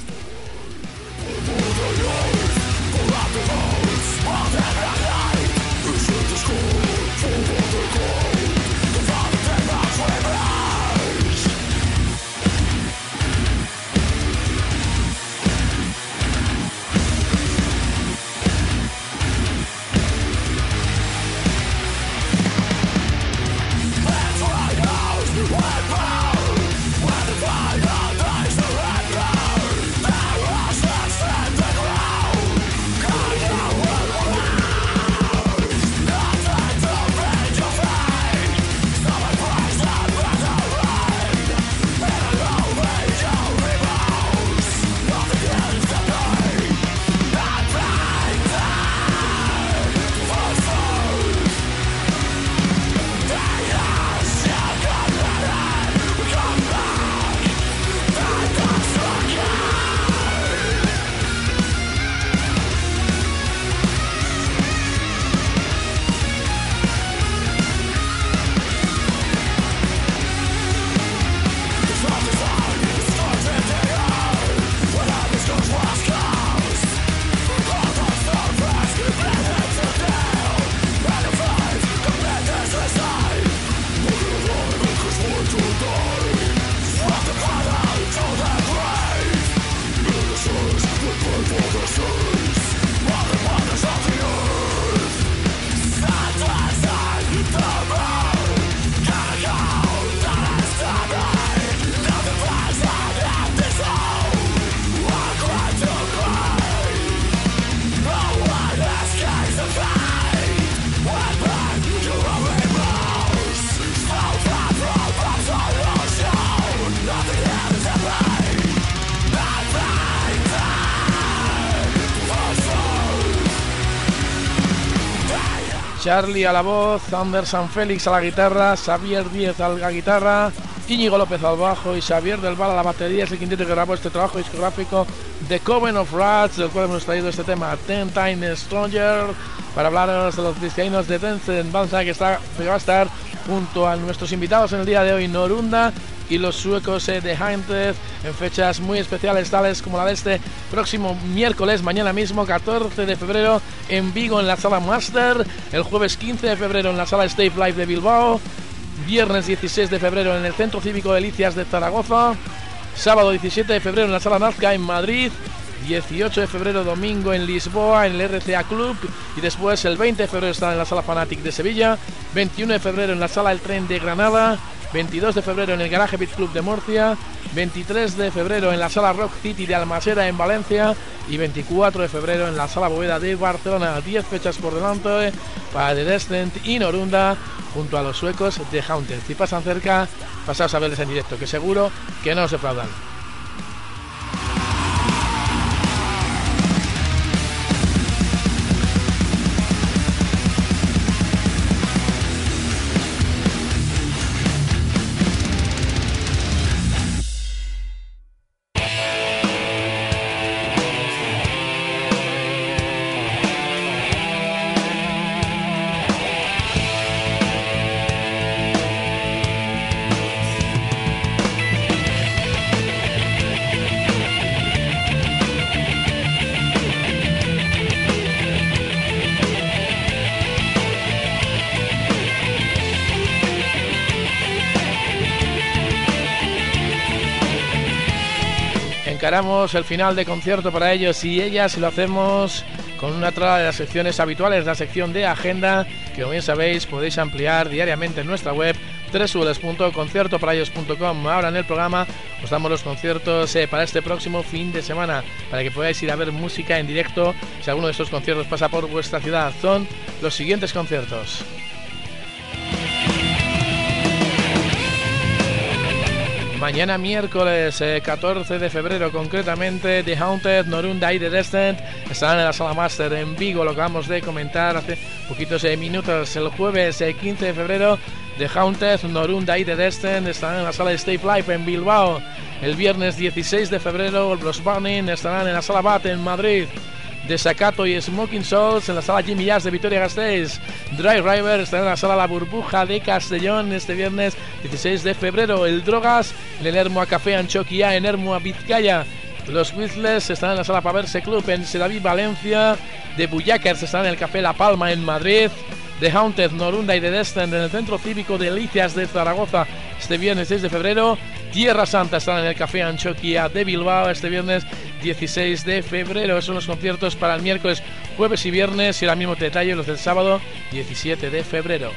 Charlie a la voz, Anderson Félix a la guitarra, Xavier Díez a la guitarra, Íñigo López al bajo y Xavier del Val a la batería. Es el quinteto que grabó este trabajo discográfico The Coven of Rats, del cual hemos traído este tema Ten Times Stronger para hablaros de los vizcaínos de Descent, banda que, está, que va a estar junto a nuestros invitados en el día de hoy, Norunda, y los suecos eh, de Haunted, en fechas muy especiales tales como la de este próximo miércoles, mañana mismo catorce de febrero en Vigo en la Sala Master, el jueves quince de febrero en la Sala Stave Live de Bilbao, viernes dieciséis de febrero en el Centro Cívico Delicias de Zaragoza, sábado diecisiete de febrero en la Sala Nazca en Madrid, dieciocho de febrero domingo en Lisboa en el R C A Club, y después el veinte de febrero estará en la Sala Fanatic de Sevilla, veintiuno de febrero en la Sala El Tren de Granada, veintidós de febrero en el Garage Beat Club de Murcia, veintitrés de febrero en la Sala Rock City de Almasera en Valencia y veinticuatro de febrero en la Sala Bóveda de Barcelona. diez fechas por delante para The Descent y Norunda junto a los suecos de Haunted. Si pasan cerca, pasaos a verles en directo, que seguro que no os defraudan. encaramos el final de concierto para ellos y ellas, y lo hacemos con una otra de las secciones habituales, la sección de agenda, que como bien sabéis podéis ampliar diariamente en nuestra web doble u doble u doble u punto concierto para ellos punto com. Ahora en el programa os damos los conciertos eh, para este próximo fin de semana, para que podáis ir a ver música en directo si alguno de estos conciertos pasa por vuestra ciudad. Son los siguientes conciertos: mañana miércoles eh, catorce de febrero, concretamente, The Haunted, Norunda y The Descent estarán en la Sala Master en Vigo, lo acabamos de comentar hace poquitos eh, minutos. El jueves eh, quince de febrero, The Haunted, Norunda y The Descent estarán en la Sala Stave Live en Bilbao. El viernes dieciséis de febrero, los Burning estarán en la Sala Bat en Madrid. Desacato y Smoking Souls en la Sala Jimmy Jazz de Vitoria-Gasteiz. Dry River estará en la Sala La Burbuja de Castellón este viernes dieciséis de febrero. El Drogas en el Ermua Café Anchoquia en Ermua, Vizcaya. Los Whistles estarán en la Sala Paverse Club en Sedaví, Valencia. The Buyakers estarán en el Café La Palma en Madrid. The Haunted, Norunda y The Descent en el Centro Cívico de Delicias de Zaragoza este viernes seis de febrero. Tierra Santa estará en el Café Anchoquia de Bilbao este viernes dieciséis de febrero. Esos son los conciertos para el miércoles, jueves y viernes, y ahora mismo te detallo los del sábado diecisiete de febrero.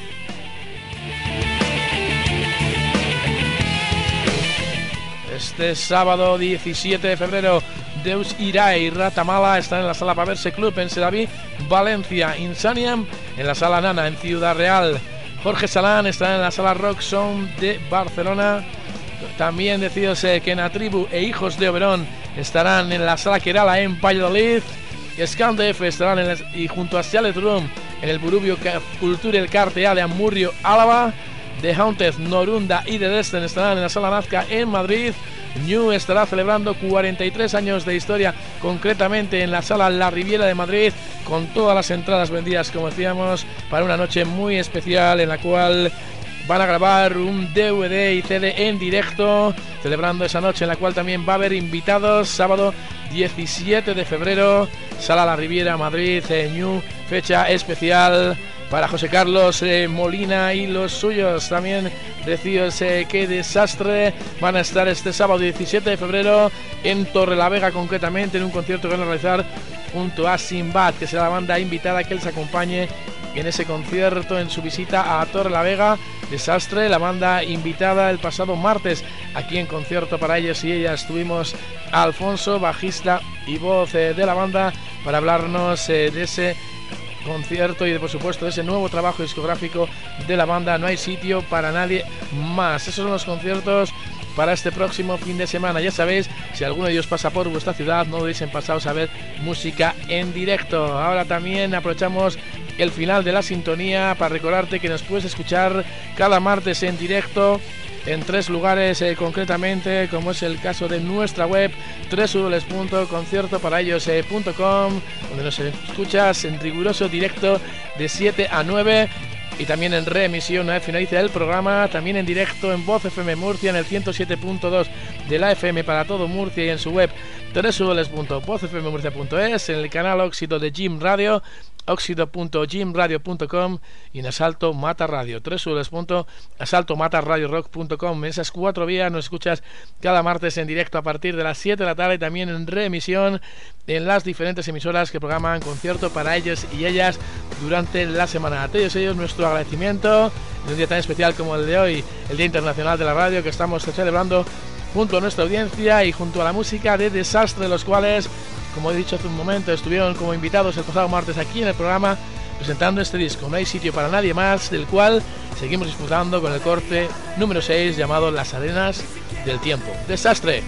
Este sábado diecisiete de febrero, Deus Irae y Ratamala están en la Sala Paverse Club en Sedaví, Valencia. Insaniam en la Sala Nana en Ciudad Real. Jorge Salán está en la Sala Rock Sound de Barcelona. También deciros eh, que Natribu e Hijos de Oberón estarán en la Sala Kerala en Valladolid. Scandef estarán en la, y junto a Chalet Room en el Burubio Cultura el Cartea de Amurrio, Álava. The Haunted, Norunda y The Descent estarán en la Sala Nazca en Madrid. New estará celebrando cuarenta y tres años de historia, concretamente en la Sala La Riviera de Madrid, con todas las entradas vendidas, como decíamos, para una noche muy especial en la cual van a grabar un D V D y C D en directo, celebrando esa noche, en la cual también va a haber invitados. Sábado diecisiete de febrero, Sala La Riviera, Madrid, eh, New, fecha especial para José Carlos eh, Molina y los suyos. También deciros eh, que Desastre van a estar este sábado diecisiete de febrero en Torrelavega, concretamente en un concierto que van a realizar junto a Sinbad, que será la banda invitada que les acompañe en ese concierto en su visita a Torrelavega. Desastre, la banda invitada el pasado martes aquí en concierto para ellos y ellas. Tuvimos a Alfonso, bajista y voz eh, de la banda, para hablarnos eh, de ese concierto y de, por supuesto, de ese nuevo trabajo discográfico de la banda. No hay sitio para nadie más. Esos son los conciertos para este próximo fin de semana. Ya sabéis, si alguno de ellos pasa por vuestra ciudad, no dudéis en pasaros a ver música en directo. Ahora también aprovechamos el final de la sintonía para recordarte que nos puedes escuchar cada martes en directo en tres lugares, eh, concretamente, como es el caso de nuestra web doble u doble u doble u punto concierto para ellos punto com, donde nos escuchas en riguroso directo de siete a nueve, y también en reemisión una vez finalice el programa, también en directo en Voz F M Murcia en el ciento siete punto dos de la F M para todo Murcia, y en su web doble u doble u doble u punto voz f m murcia punto es, en el canal Óxido de Jim Radio, óxido punto jim radio punto com, y en Asalto Mata Radio, doble u doble u doble u punto asalto mata radio rock punto com. En esas cuatro vías nos escuchas cada martes en directo a partir de las siete de la tarde, y también en reemisión en las diferentes emisoras que programan concierto para ellos y ellas durante la semana. A todos ellos nuestro agradecimiento en un día tan especial como el de hoy, el Día Internacional de la Radio, que estamos celebrando junto a nuestra audiencia y junto a la música de Desastre, los cuales, como he dicho hace un momento, estuvieron como invitados el pasado martes aquí en el programa presentando este disco, No hay sitio para nadie más, del cual seguimos disfrutando con el corte número seis llamado Las arenas del tiempo. Desastre.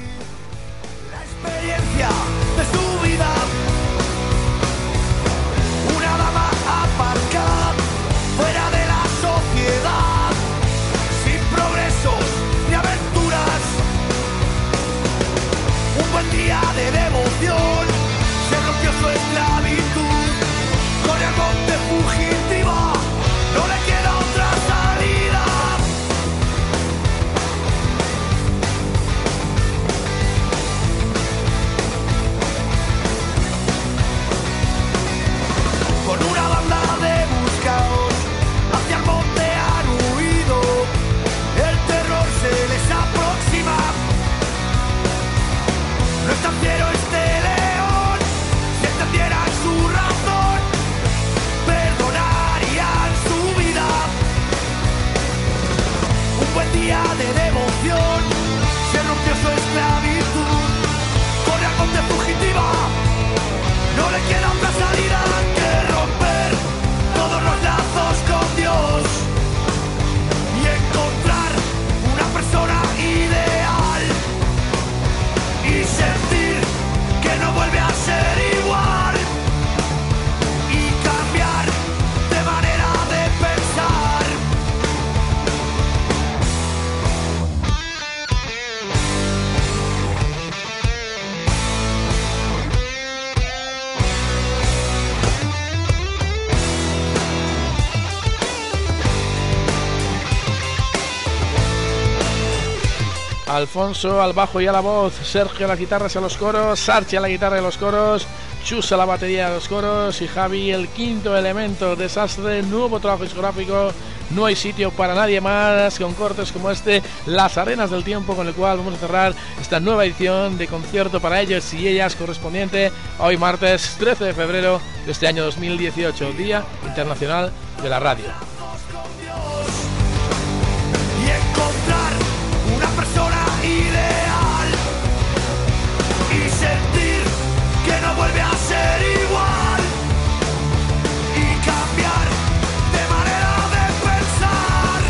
La experiencia de su vida, una dama aparcada fuera de la sociedad, sin progresos ni aventuras, un buen día de devoción, se rompió su esclavitud, con el monte fugitiva, no le queda otra salida. Con una banda de buscadores Alfonso al bajo y a la voz, Sergio a las guitarras y a los coros, Sarchi a la guitarra y a los coros, Chus a la batería y a los coros y Javi el quinto elemento. Desastre, nuevo trabajo discográfico, no hay sitio para nadie más, con cortes como este, Las Arenas del Tiempo, con el cual vamos a cerrar esta nueva edición de Concierto para Ellos y Ellas, correspondiente a hoy martes trece de febrero de este año dos mil dieciocho, Día Internacional de la Radio. Y encontrar una persona ideal y sentir que no vuelve a ser igual y cambiar de manera de pensar.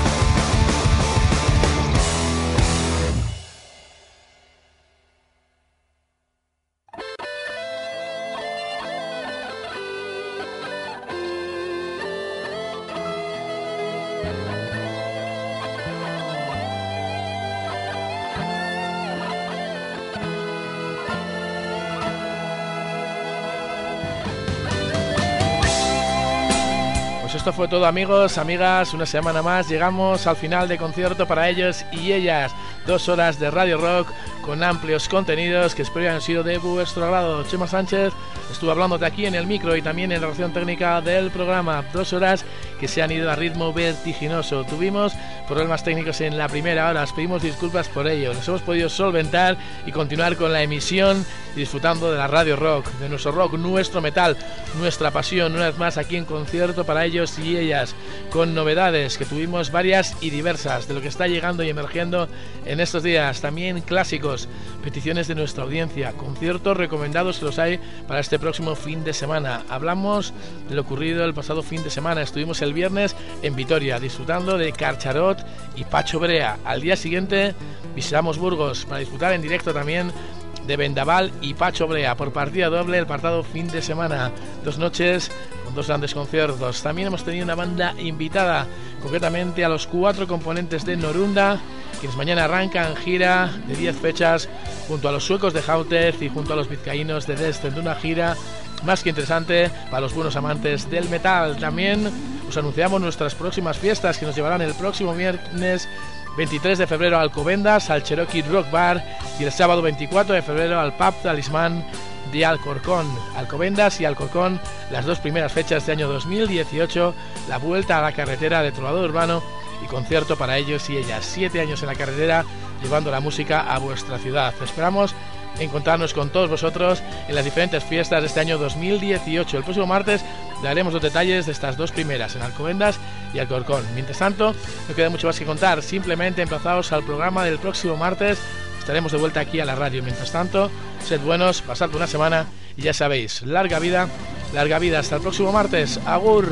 Esto fue todo, amigos, amigas, una semana más, llegamos al final de Concierto para Ellos y Ellas, dos horas de Radio Rock con amplios contenidos que espero hayan sido de vuestro agrado. Chema Sánchez estuvo hablándote aquí en el micro y también en la relación técnica del programa, dos horas que se han ido a ritmo vertiginoso. Tuvimos problemas técnicos en la primera hora, os pedimos disculpas por ello, nos hemos podido solventar y continuar con la emisión y disfrutando de la Radio Rock, de nuestro rock, nuestro metal, nuestra pasión, una vez más aquí en Concierto para Ellos y Ellas, con novedades que tuvimos varias y diversas de lo que está llegando y emergiendo en estos días, también clásicos, peticiones de nuestra audiencia, conciertos recomendados que los hay para este próximo fin de semana. Hablamos de lo ocurrido el pasado fin de semana, estuvimos el viernes en Vitoria disfrutando de Carcharot y Pacho Brea. Al día siguiente visitamos Burgos para disfrutar en directo también de Vendaval y Pacho Brea por partida doble el pasado fin de semana, dos noches con dos grandes conciertos. También hemos tenido una banda invitada, concretamente a los cuatro componentes de Norunda, quienes mañana arrancan gira de diez fechas junto a los suecos de Jautez y junto a los vizcaínos de Descent, una gira más que interesante para los buenos amantes del metal. También os anunciamos nuestras próximas fiestas que nos llevarán el próximo viernes veintitrés de febrero a Alcobendas, al Cherokee Rock Bar, y el sábado veinticuatro de febrero al Pub Talismán de Alcorcón. Alcobendas y Alcorcón, las dos primeras fechas de año dos mil dieciocho, la vuelta a la carretera de Trovador Urbano y concierto para ellos y ellas. Siete años en la carretera llevando la música a vuestra ciudad. Esperamos encontrarnos con todos vosotros en las diferentes fiestas de este año dos mil dieciocho. El próximo martes daremos los detalles de estas dos primeras en Alcobendas y Alcorcón. Mientras tanto, no queda mucho más que contar, simplemente emplazaos al programa del próximo martes. Estaremos de vuelta aquí a la radio. Mientras tanto, sed buenos, pasad una semana y ya sabéis, larga vida, larga vida. Hasta el próximo martes. Agur.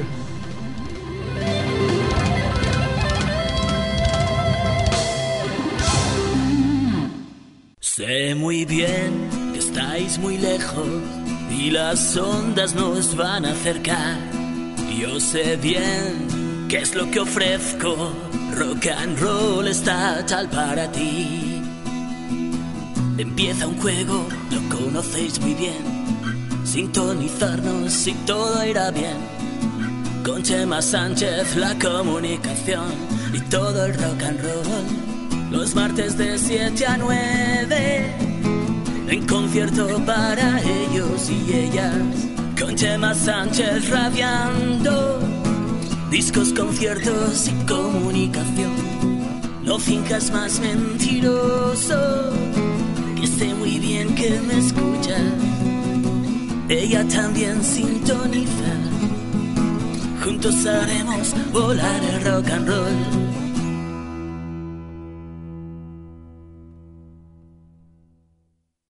Sé muy bien que estáis muy lejos y las ondas nos van a acercar. Yo sé bien qué es lo que ofrezco, rock and roll está tal para ti. Empieza un juego, lo conocéis muy bien, sintonizarnos y todo irá bien. Con Chema Sánchez la comunicación y todo el rock and roll. Los martes de siete a nueve, en concierto para ellos y ellas, con Chema Sánchez radiando, discos, conciertos y comunicación. No finjas más, mentiroso, que sé muy bien que me escuchas. Ella también sintoniza, juntos haremos volar el rock and roll.